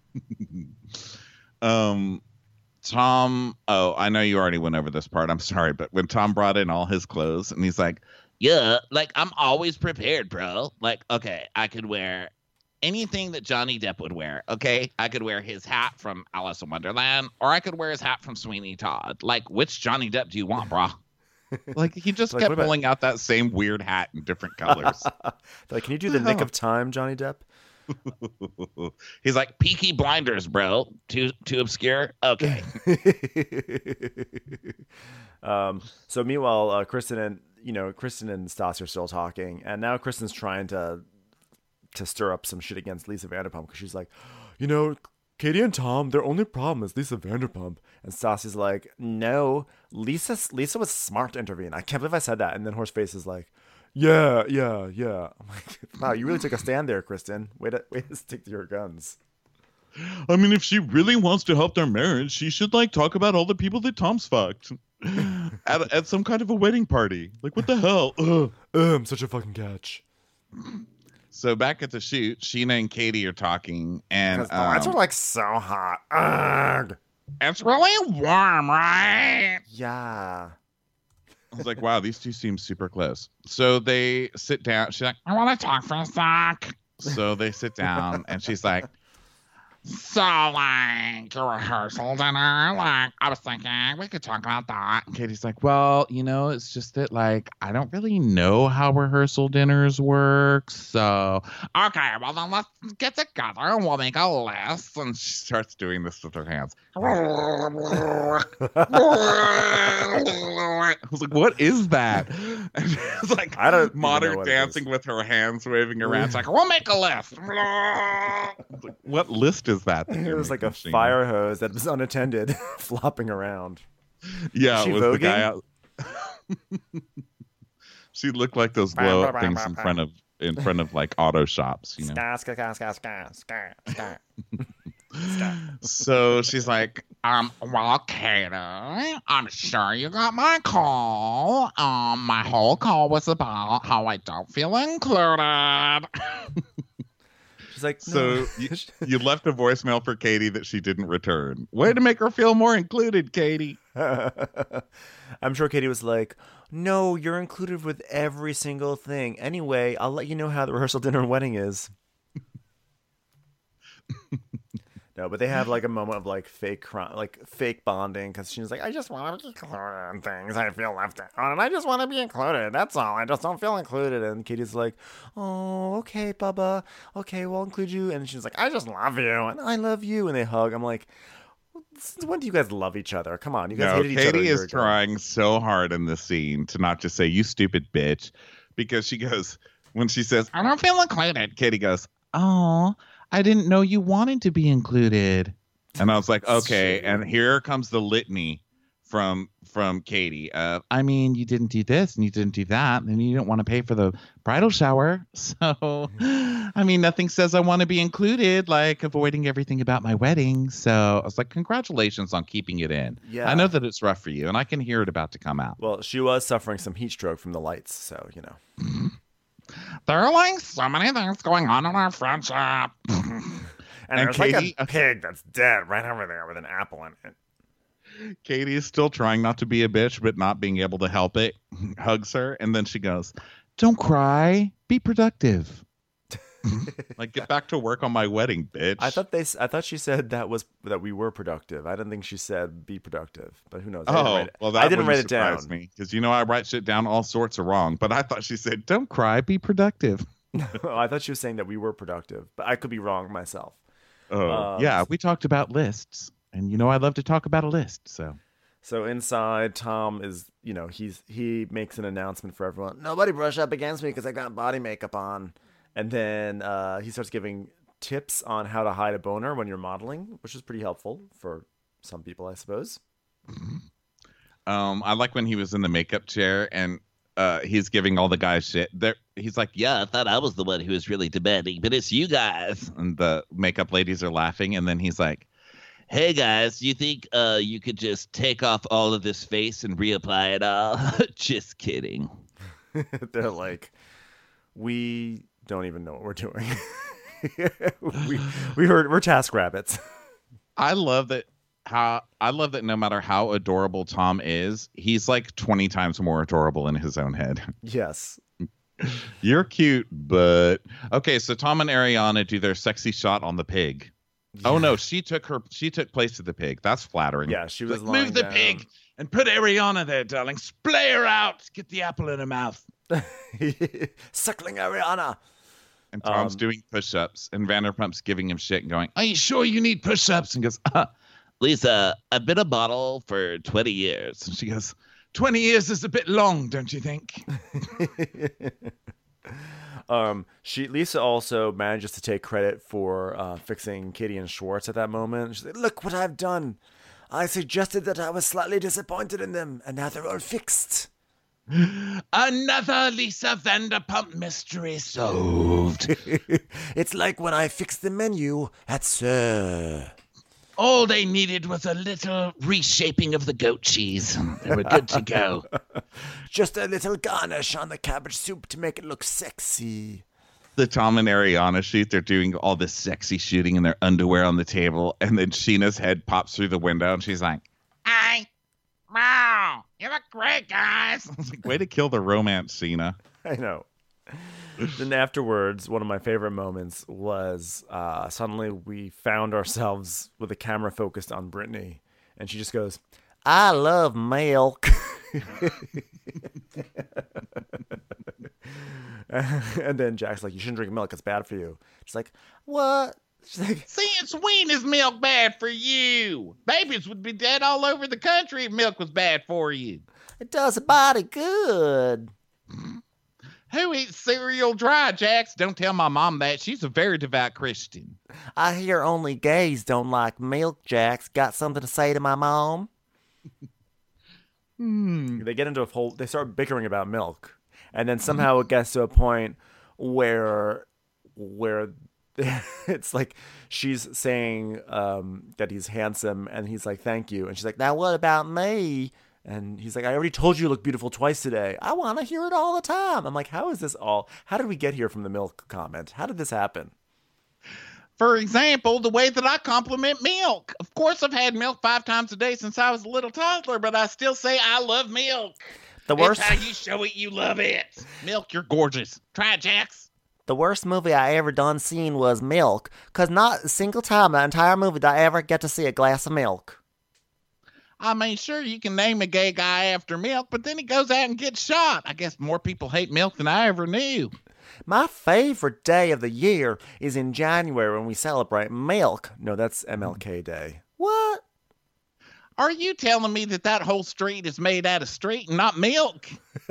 Speaker 3: Um, Tom, oh, I know you already went over this part. I'm sorry, but when Tom brought in all his clothes and he's like,
Speaker 5: Yeah, like I'm always prepared, bro. Like, okay, I could wear anything that Johnny Depp would wear. Okay, I could wear his hat from Alice in Wonderland, or I could wear his hat from Sweeney Todd. Like, which Johnny Depp do you want, bro?
Speaker 3: like, he just
Speaker 1: Like,
Speaker 3: kept
Speaker 1: what about-
Speaker 3: pulling out that same weird hat in different colors.
Speaker 1: Like, can you do the nick of time, Johnny Depp?
Speaker 3: He's like,
Speaker 5: Peaky Blinders, bro. Too too obscure. Okay.
Speaker 1: um, so meanwhile, uh, Kristen and you know Kristen and Stas are still talking, and now Kristen's trying to to stir up some shit against Lisa Vanderpump because she's like, you know, Katie and Tom, their only problem is Lisa Vanderpump, and Stas is like, no, Lisa Lisa was smart to intervene. I can't believe I said that, and then Horseface is like, yeah, yeah, yeah. I'm like, wow, you really took a stand there, Kristen. Way to way to stick to your guns.
Speaker 3: I mean, if she really wants to help their marriage, she should like talk about all the people that Tom's fucked at, at some kind of a wedding party. Like, what the hell? Ugh.
Speaker 1: Ugh, I'm such a fucking catch.
Speaker 3: So back at the shoot, Sheena and Katie are talking, and
Speaker 1: Because the lights
Speaker 3: um,
Speaker 1: are like so hot. Ugh.
Speaker 4: It's really warm, right?
Speaker 1: Yeah.
Speaker 3: I was like, wow, these two seem super close. So they sit down. She's like,
Speaker 4: I want to talk for a sec.
Speaker 3: so they sit down, and she's like,
Speaker 4: So, like, your rehearsal dinner, like, I was thinking we could talk about that.
Speaker 3: Katie's like, well, you know, it's just that, like, I don't really know how rehearsal dinners work. So
Speaker 4: Okay, well, then let's get together and we'll make a list.
Speaker 3: and she starts doing this with her hands.
Speaker 4: I
Speaker 3: I was like, what is that? And it's like
Speaker 1: I don't even know
Speaker 3: modern
Speaker 1: what it
Speaker 3: dancing
Speaker 1: is.
Speaker 3: with her hands waving around. It's like,
Speaker 4: We'll make a list.
Speaker 3: what list is that? that
Speaker 1: It
Speaker 3: you're
Speaker 1: was like a
Speaker 3: making, Sheena?
Speaker 1: fire hose that was unattended, flopping around.
Speaker 3: Yeah,
Speaker 1: Is she
Speaker 3: it was the guy
Speaker 1: voguing?
Speaker 3: out. She looked like those blow up things in front of in front of like auto shops, you know.
Speaker 1: Ska, ska, ska, ska, ska, ska.
Speaker 3: So she's like,
Speaker 4: Um, well, Katie, I'm sure you got my call. Um, my whole call was about how I don't feel included.
Speaker 1: She's like,
Speaker 3: so
Speaker 1: no.
Speaker 3: you, you left a voicemail for Katie that she didn't return. Way to make her feel more included, Katie.
Speaker 1: I'm sure Katie was like, no, you're included with every single thing. Anyway, I'll let you know how the rehearsal dinner and wedding is. No, but they have like a moment of like fake crime, like fake bonding, because she's like, I just want to be included in things. I feel left out, and I just want to be included. That's all. I just don't feel included. And Katie's like, oh, okay, Bubba. Okay, we'll include you. And she's like, I just love you, and I love you. And they hug. I'm like, when do you guys love each other? Come on, you guys
Speaker 3: No,
Speaker 1: hated each other. a
Speaker 3: Katie
Speaker 1: year
Speaker 3: is
Speaker 1: ago.
Speaker 3: trying so hard in this scene to not just say, you stupid bitch, because she goes, when she says,
Speaker 4: I don't feel included.
Speaker 3: Katie goes, oh, I didn't know you wanted to be included. And I was like, okay.
Speaker 1: Shit.
Speaker 3: And here comes the litany from from Katie. Uh, I mean, you didn't do this and you didn't do that, and you didn't want to pay for the bridal shower. So, I mean, nothing says I want to be included, like avoiding everything about my wedding. So I was like, congratulations on keeping it in.
Speaker 1: Yeah.
Speaker 3: I know that it's rough for you, and I can hear it about to come out.
Speaker 1: Well, she was suffering some heat stroke from the lights, so you know.
Speaker 4: There are like so many things going on in our friendship.
Speaker 1: And,
Speaker 3: And
Speaker 1: there's like
Speaker 3: Katie-
Speaker 1: a pig that's dead right over there with an apple in it.
Speaker 3: Katie is still trying not to be a bitch, but not being able to help it. Hugs her, and then she goes, "Don't cry. Be productive. Like, get back to work on my wedding, bitch."
Speaker 1: I thought they. s- I thought she said that was that we were productive. I didn't think she said be productive, but who knows? I didn't
Speaker 3: Oh,
Speaker 1: write it,
Speaker 3: well, that
Speaker 1: I didn't
Speaker 3: wouldn't
Speaker 1: write it down.
Speaker 3: surprise me, because you know I write shit down all sorts of wrong. But I thought she said, "Don't cry. Be productive."
Speaker 1: Oh, I thought she was saying that we were productive, but I could be wrong myself.
Speaker 3: Oh,
Speaker 1: Um,
Speaker 3: yeah. We talked about lists, and you know I love to talk about a list. So
Speaker 1: So inside, Tom is, you know, he's he makes an announcement for everyone. Nobody brush up against me because I got body makeup on. And then uh, he starts giving tips on how to hide a boner when you're modeling, which is pretty helpful for some people, I suppose.
Speaker 3: um, I like when he was in the makeup chair and uh, he's giving all the guys shit. There, he's like,
Speaker 5: Yeah, I thought I was the one who was really demanding, but it's you guys.
Speaker 3: and the makeup ladies are laughing, and then he's like,
Speaker 5: Hey guys, do you think uh, you could just take off all of this face and reapply it all? Just kidding.
Speaker 1: They're like, we don't even know what we're doing. we we heard we're task rabbits.
Speaker 3: I love that how I love that no matter how adorable Tom is, he's like twenty times more adorable in his own head.
Speaker 1: Yes.
Speaker 3: You're cute, but okay, so Tom and Ariana do their sexy shot on the pig. Oh no, she took her she took place of the pig. That's flattering.
Speaker 1: Yeah, she was
Speaker 5: Like,
Speaker 1: lying
Speaker 5: move the
Speaker 1: down.
Speaker 5: pig and put Ariana there, darling. Splay her out. Get the apple in her mouth.
Speaker 1: Suckling Ariana.
Speaker 3: And Tom's
Speaker 1: Um,
Speaker 3: doing push-ups, and Vanderpump's giving him shit and going, "Are you sure you need push-ups?" And goes, uh,
Speaker 5: Lisa, I've been a model for twenty years.
Speaker 3: and she goes, twenty years is a bit long, don't you think?"
Speaker 1: um, she Lisa also manages to take credit for uh, fixing Katie and Schwartz at that moment. She's like, "Look what I've done. I suggested that I was slightly disappointed in them, and now they're all fixed."
Speaker 5: Another Lisa Vanderpump mystery solved.
Speaker 1: It's like when I fixed the menu at Sir.
Speaker 5: All they needed was a little reshaping of the goat cheese. They were good to go.
Speaker 1: Just a little garnish on the cabbage soup to make it look sexy.
Speaker 3: The Tom and Ariana shoot, they're doing all this sexy shooting in their underwear on the table, and then Sheena's head pops through the window, and she's like,
Speaker 4: Hey, wow, you look great, guys.
Speaker 3: I was like, way to kill the romance, Sheena.
Speaker 1: I know. Then afterwards, one of my favorite moments was uh, suddenly we found ourselves with the camera focused on Brittany, and she just goes, "I love milk." And then Jack's like, "You shouldn't drink milk; it's bad for you." She's like, "What?" She's like,
Speaker 4: See, it's when is milk bad for you? Babies would be dead all over the country if milk was bad for you.
Speaker 1: "It does a body good."
Speaker 4: Who eats cereal dry, Jax? Don't tell my mom that. She's a very devout Christian.
Speaker 1: I hear only gays don't like milk. Jack's got something to say to my mom.
Speaker 3: Hmm.
Speaker 1: They get into a whole. They start bickering about milk, and then somehow it gets to a point where, where it's like she's saying um, that he's handsome, and he's like, "Thank you," and she's like, "Now what about me?" And he's like, "I already told you you look beautiful twice today. I want to hear it all the time." I'm like, "How is this all? How did we get here from the milk comment? How did this happen?"
Speaker 4: For example, the way that I compliment milk. Of course, I've had milk five times a day since I was a little toddler, but I still say I love milk.
Speaker 1: The worst.
Speaker 4: It's how you show it you love it. Milk, you're gorgeous. Try it, Jax.
Speaker 2: The worst movie I ever done seen was Milk, cause not a single time in the entire movie did I ever get to see a glass of milk.
Speaker 4: I mean, sure, you can name a gay guy after Milk, but then he goes out and gets shot. I guess more people hate Milk than I ever knew.
Speaker 2: My favorite day of the year is in January when we celebrate Milk. No, that's M L K Day. What?
Speaker 4: Are you telling me that that whole street is made out of street and not milk?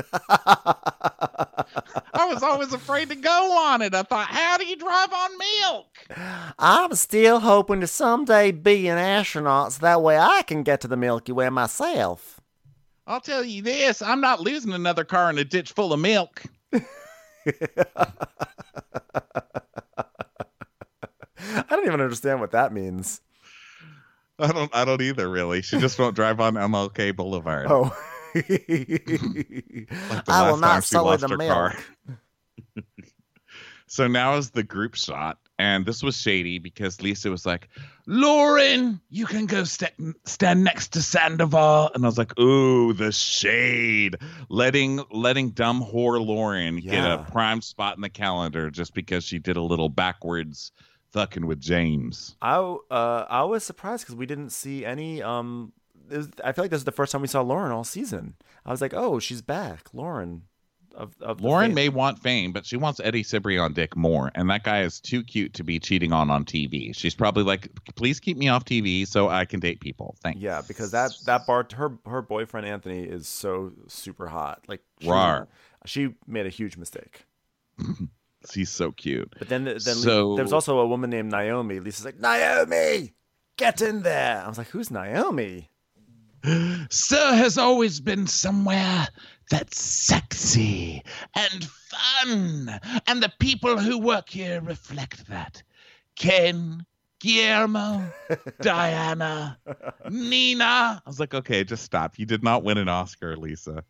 Speaker 4: I was always afraid to go on it. I thought, how do you drive on milk?
Speaker 2: I'm still hoping to someday be an astronaut so that way I can get to the Milky Way myself.
Speaker 4: I'll tell you this, I'm not losing another car in a ditch full of milk.
Speaker 1: I don't even understand what that means.
Speaker 3: I don't. I don't either. Really, she just won't drive on M L K Boulevard.
Speaker 1: Oh.
Speaker 3: Like the
Speaker 2: I will
Speaker 3: last time
Speaker 2: not
Speaker 3: she
Speaker 2: sully
Speaker 3: lost
Speaker 2: the
Speaker 3: her
Speaker 2: milk.
Speaker 3: car. So now is the group shot, and this was shady because Lisa was like, "Lauren, you can go st- stand next to Sandoval," and I was like, "Ooh, the shade!" Letting letting dumb whore Lauren get
Speaker 1: Yeah.
Speaker 3: a prime spot in the calendar just because she did a little backwards fucking with James.
Speaker 1: I uh I was surprised because we didn't see any um. It was, I feel like this is the first time we saw Lauren all season. I was like, oh, she's back, Lauren. Of, of the
Speaker 3: Lauren
Speaker 1: fame.
Speaker 3: may want fame, but she wants Eddie Cibrian dick more, and that guy is too cute to be cheating on on T V. She's probably like, "Please keep me off T V so I can date people." Thanks.
Speaker 1: Yeah, because that that bar her her boyfriend Anthony is so super hot. Like she,
Speaker 3: Rar.
Speaker 1: she made a huge mistake.
Speaker 3: He's so cute.
Speaker 1: But then then
Speaker 3: So-
Speaker 1: there was also a woman named Naomi. Lisa's like, Naomi, get in there. I was like, who's Naomi?
Speaker 3: Sir has always been somewhere that's sexy and fun, and the people who work here reflect that. Ken, Guillermo, Diana, Nina. I was like, okay, just stop. You did not win an Oscar, Lisa.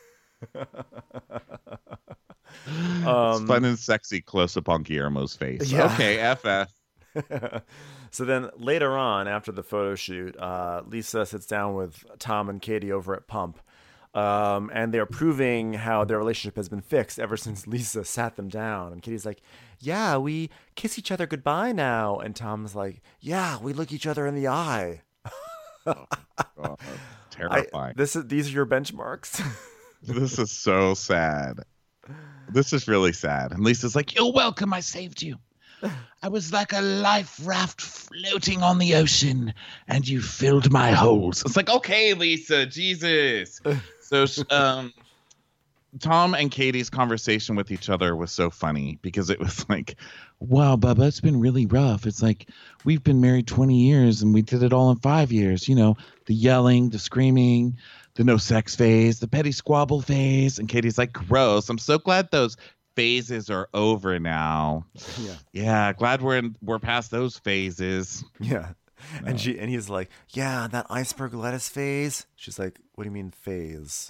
Speaker 1: Um,
Speaker 3: It's fun and sexy close up on Guillermo's face.
Speaker 1: Yeah.
Speaker 3: Okay, F F.
Speaker 1: So then later on, after the photo shoot, uh, Lisa sits down with Tom and Katie over at Pump. Um, and they're proving how their relationship has been fixed ever since Lisa sat them down. And Katie's like, yeah, we kiss each other goodbye now. And Tom's like, yeah, we look each other in the eye.
Speaker 3: Oh,
Speaker 1: I,
Speaker 3: terrifying.
Speaker 1: this is These are your benchmarks.
Speaker 3: This is so sad. This is really sad. And Lisa's like, "You're welcome. I saved you. I was like a life raft floating on the ocean, and you filled my holes." It's like, okay, Lisa, Jesus. So, um, Tom and Katie's conversation with each other was so funny because it was like, "Wow, Bubba, it's been really rough. It's like we've been married twenty years, and we did it all in five years. You know, the yelling, the screaming, the no sex phase, the petty squabble phase." And Katie's like, "Gross. I'm so glad those phases are over now."
Speaker 1: Yeah.
Speaker 3: Yeah, glad we're in, we're past those phases.
Speaker 1: Yeah. And she and he's like, yeah, that iceberg lettuce phase. She's like, what do you mean phase?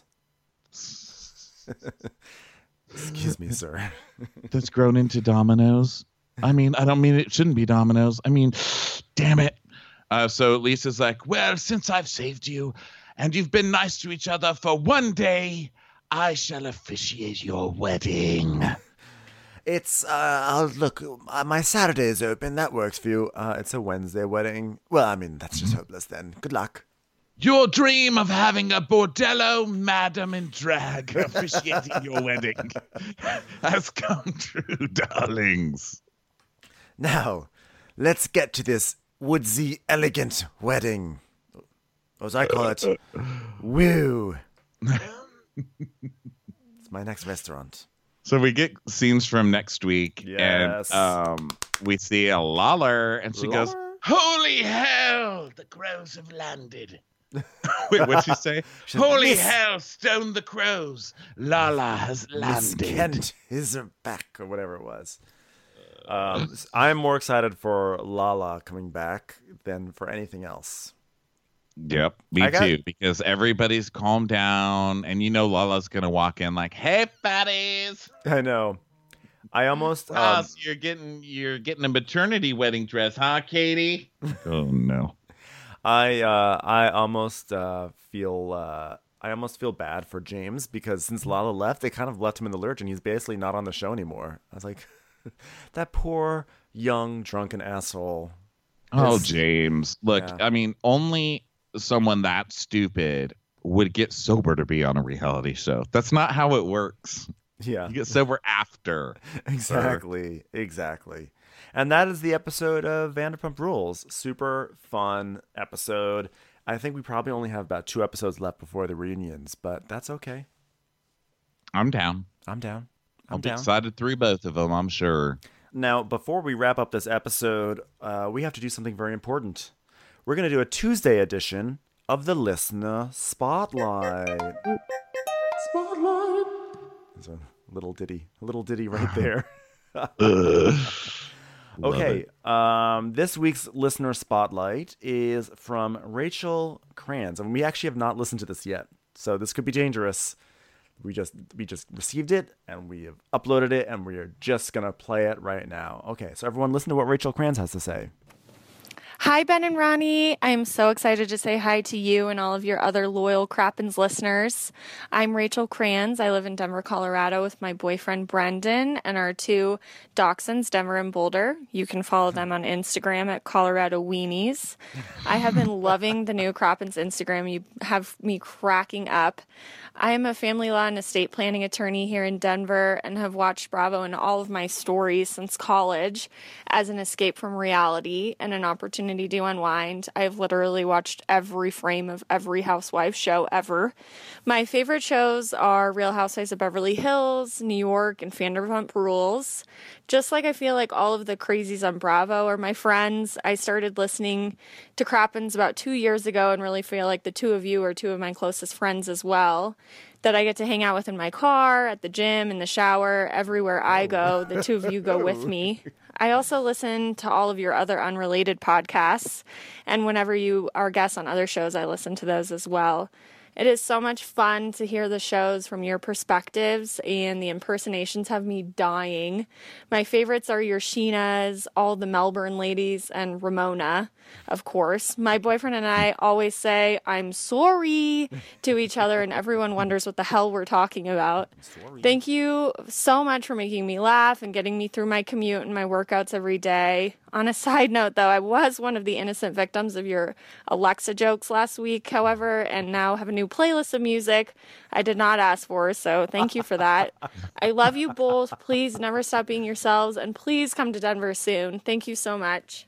Speaker 1: Excuse me, sir.
Speaker 3: That's grown into dominoes. I mean, I don't mean it shouldn't be dominoes. I mean, damn it. Uh, so Lisa's like, "Well, since I've saved you and you've been nice to each other for one day, I shall officiate your wedding."
Speaker 1: It's, uh, I'll look, uh, my Saturday is open. That works for you. Uh, it's a Wednesday wedding. Well, I mean, that's just hopeless then. Good luck.
Speaker 3: Your dream of having a bordello madam in drag officiating your wedding has come true, darlings.
Speaker 1: Now, let's get to this woodsy, elegant wedding. Or as I call it, woo. It's my next restaurant.
Speaker 3: So we get scenes from next week,
Speaker 1: Yes.
Speaker 3: and um, we see a Lawler, and she goes,
Speaker 1: Lawler?
Speaker 3: "Holy hell, the crows have landed." Wait, what'd she say?
Speaker 1: She said,
Speaker 3: "Holy
Speaker 1: "Miss-
Speaker 3: hell, stone the crows, Lala has
Speaker 1: Miss
Speaker 3: landed."
Speaker 1: Kent is back, or whatever it was. Um, I'm more excited for Lala coming back than for anything else.
Speaker 3: Yep, me
Speaker 1: I got-
Speaker 3: too, because everybody's calmed down, and you know Lala's gonna walk in like, "Hey, fatties."
Speaker 1: I know. I almost. Um,
Speaker 3: Ah, so you're getting you're getting a maternity wedding dress, huh, Katie? Oh no.
Speaker 1: I uh, I almost uh, feel uh, I almost feel bad for James because since Lala left, they kind of left him in the lurch, and he's basically not on the show anymore. I was like, That poor, young, drunken asshole.
Speaker 3: Oh,
Speaker 1: His-
Speaker 3: James. Look,
Speaker 1: Yeah.
Speaker 3: I mean, only someone that stupid would get sober to be on a reality show. That's not how it works.
Speaker 1: Yeah.
Speaker 3: You get sober after.
Speaker 1: Exactly, exactly. And that is the episode of Vanderpump Rules. Super fun episode. I think we probably only have about two episodes left before the reunions, but that's okay.
Speaker 3: I'm down.
Speaker 1: I'm down. I'm
Speaker 3: I'll be
Speaker 1: down.
Speaker 3: excited through both of them, I'm sure.
Speaker 1: Now, before we wrap up this episode, uh, we have to do something very important. We're going to do a Tuesday edition of the Listener Spotlight. Spotlight. There's a little ditty, a little ditty right there. Okay, um, this week's Listener Spotlight is from Rachel Kranz, and we actually have not listened to this yet, so this could be dangerous. We just we just received it, and we have uploaded it, and we are just gonna play it right now. Okay, so everyone, listen to what Rachel Kranz has to say.
Speaker 6: Hi, Ben and Ronnie. I'm so excited to say hi to you and all of your other loyal Crappens listeners. I'm Rachel Kranz. I live in Denver, Colorado with my boyfriend, Brendan, and our two dachshunds, Denver and Boulder. You can follow them on Instagram at Colorado Weenies. I have been loving the new Crappens Instagram. You have me cracking up. I am a family law and estate planning attorney here in Denver and have watched Bravo and all of my stories since college as an escape from reality and an opportunity to unwind. I've literally watched every frame of every Housewives show ever. My favorite shows are Real Housewives of Beverly Hills, New York, and Vanderpump Rules. Just like I feel like all of the crazies on Bravo are my friends, I started listening to Crappens about two years ago and really feel like the two of you are two of my closest friends as well, that I get to hang out with in my car, at the gym, in the shower, everywhere I go. The two of you go with me. I also listen to all of your other unrelated podcasts, and whenever you are guests on other shows, I listen to those as well. It is so much fun to hear the shows from your perspectives, and the impersonations have me dying. My favorites are your Sheenas, all the Melbourne ladies, and Ramona, of course. My boyfriend and I always say, "I'm sorry," to each other, and everyone wonders what the hell we're talking about. Thank you so much for making me laugh and getting me through my commute and my workouts every day. On a side note, though, I was one of the innocent victims of your Alexa jokes last week, however, and now have a new playlist of music I did not ask for, so thank you for that. I love you both. Please never stop being yourselves, and please come to Denver soon. Thank you so much.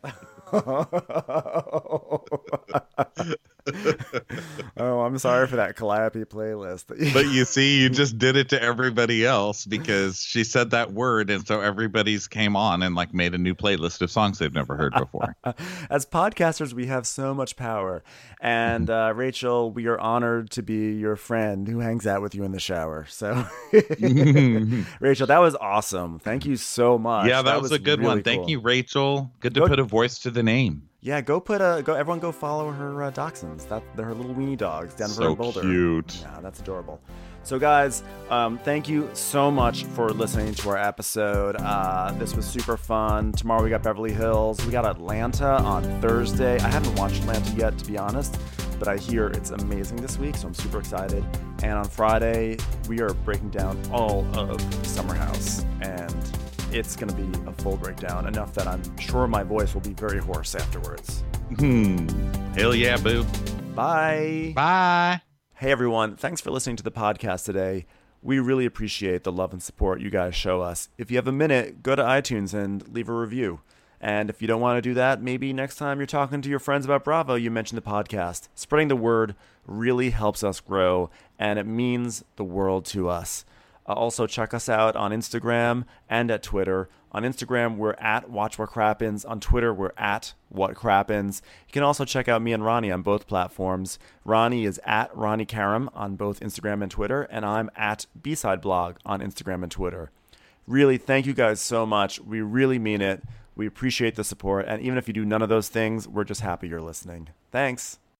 Speaker 1: Oh, I'm sorry for that Calliope playlist.
Speaker 3: But you see, you just did it to everybody else because she said that word, and so everybody's came on and like made a new playlist of songs they've never heard before.
Speaker 1: As podcasters, we have so much power. And uh, Rachel, we are honored to be your friend who hangs out with you in the shower. So, Rachel, that was awesome. Thank you so much.
Speaker 3: Yeah, that, was, a good
Speaker 1: really
Speaker 3: one. Thank
Speaker 1: cool.
Speaker 3: you, Rachel. Good to
Speaker 1: Go-
Speaker 3: put a voice to the name.
Speaker 1: Yeah, go put a go. Everyone, go follow her uh, dachshunds. That they're her little weenie dogs, Denver
Speaker 3: So
Speaker 1: and Boulder.
Speaker 3: cute.
Speaker 1: Yeah, that's adorable. So, guys, um, thank you so much for listening to our episode. Uh, this was super fun. Tomorrow we got Beverly Hills. We got Atlanta on Thursday. I haven't watched Atlanta yet, to be honest, but I hear it's amazing this week, so I'm super excited. And on Friday, we are breaking down all of Summer House, and it's going to be a full breakdown, enough that I'm sure my voice will be very hoarse afterwards.
Speaker 3: Hmm. Hell yeah, boo.
Speaker 1: Bye.
Speaker 3: Bye.
Speaker 1: Hey, everyone. Thanks for listening to the podcast today. We really appreciate the love and support you guys show us. If you have a minute, go to iTunes and leave a review. And if you don't want to do that, maybe next time you're talking to your friends about Bravo, you mention the podcast. Spreading the word really helps us grow, and it means the world to us. Uh, also, check us out on Instagram and at Twitter. On Instagram, we're at Watch What Crappens. On Twitter, we're at What Crappens. You can also check out me and Ronnie on both platforms. Ronnie is at Ronnie Karam on both Instagram and Twitter, and I'm at B-Side Blog on Instagram and Twitter. Really, thank you guys so much. We really mean it. We appreciate the support, and even if you do none of those things, we're just happy you're listening. Thanks.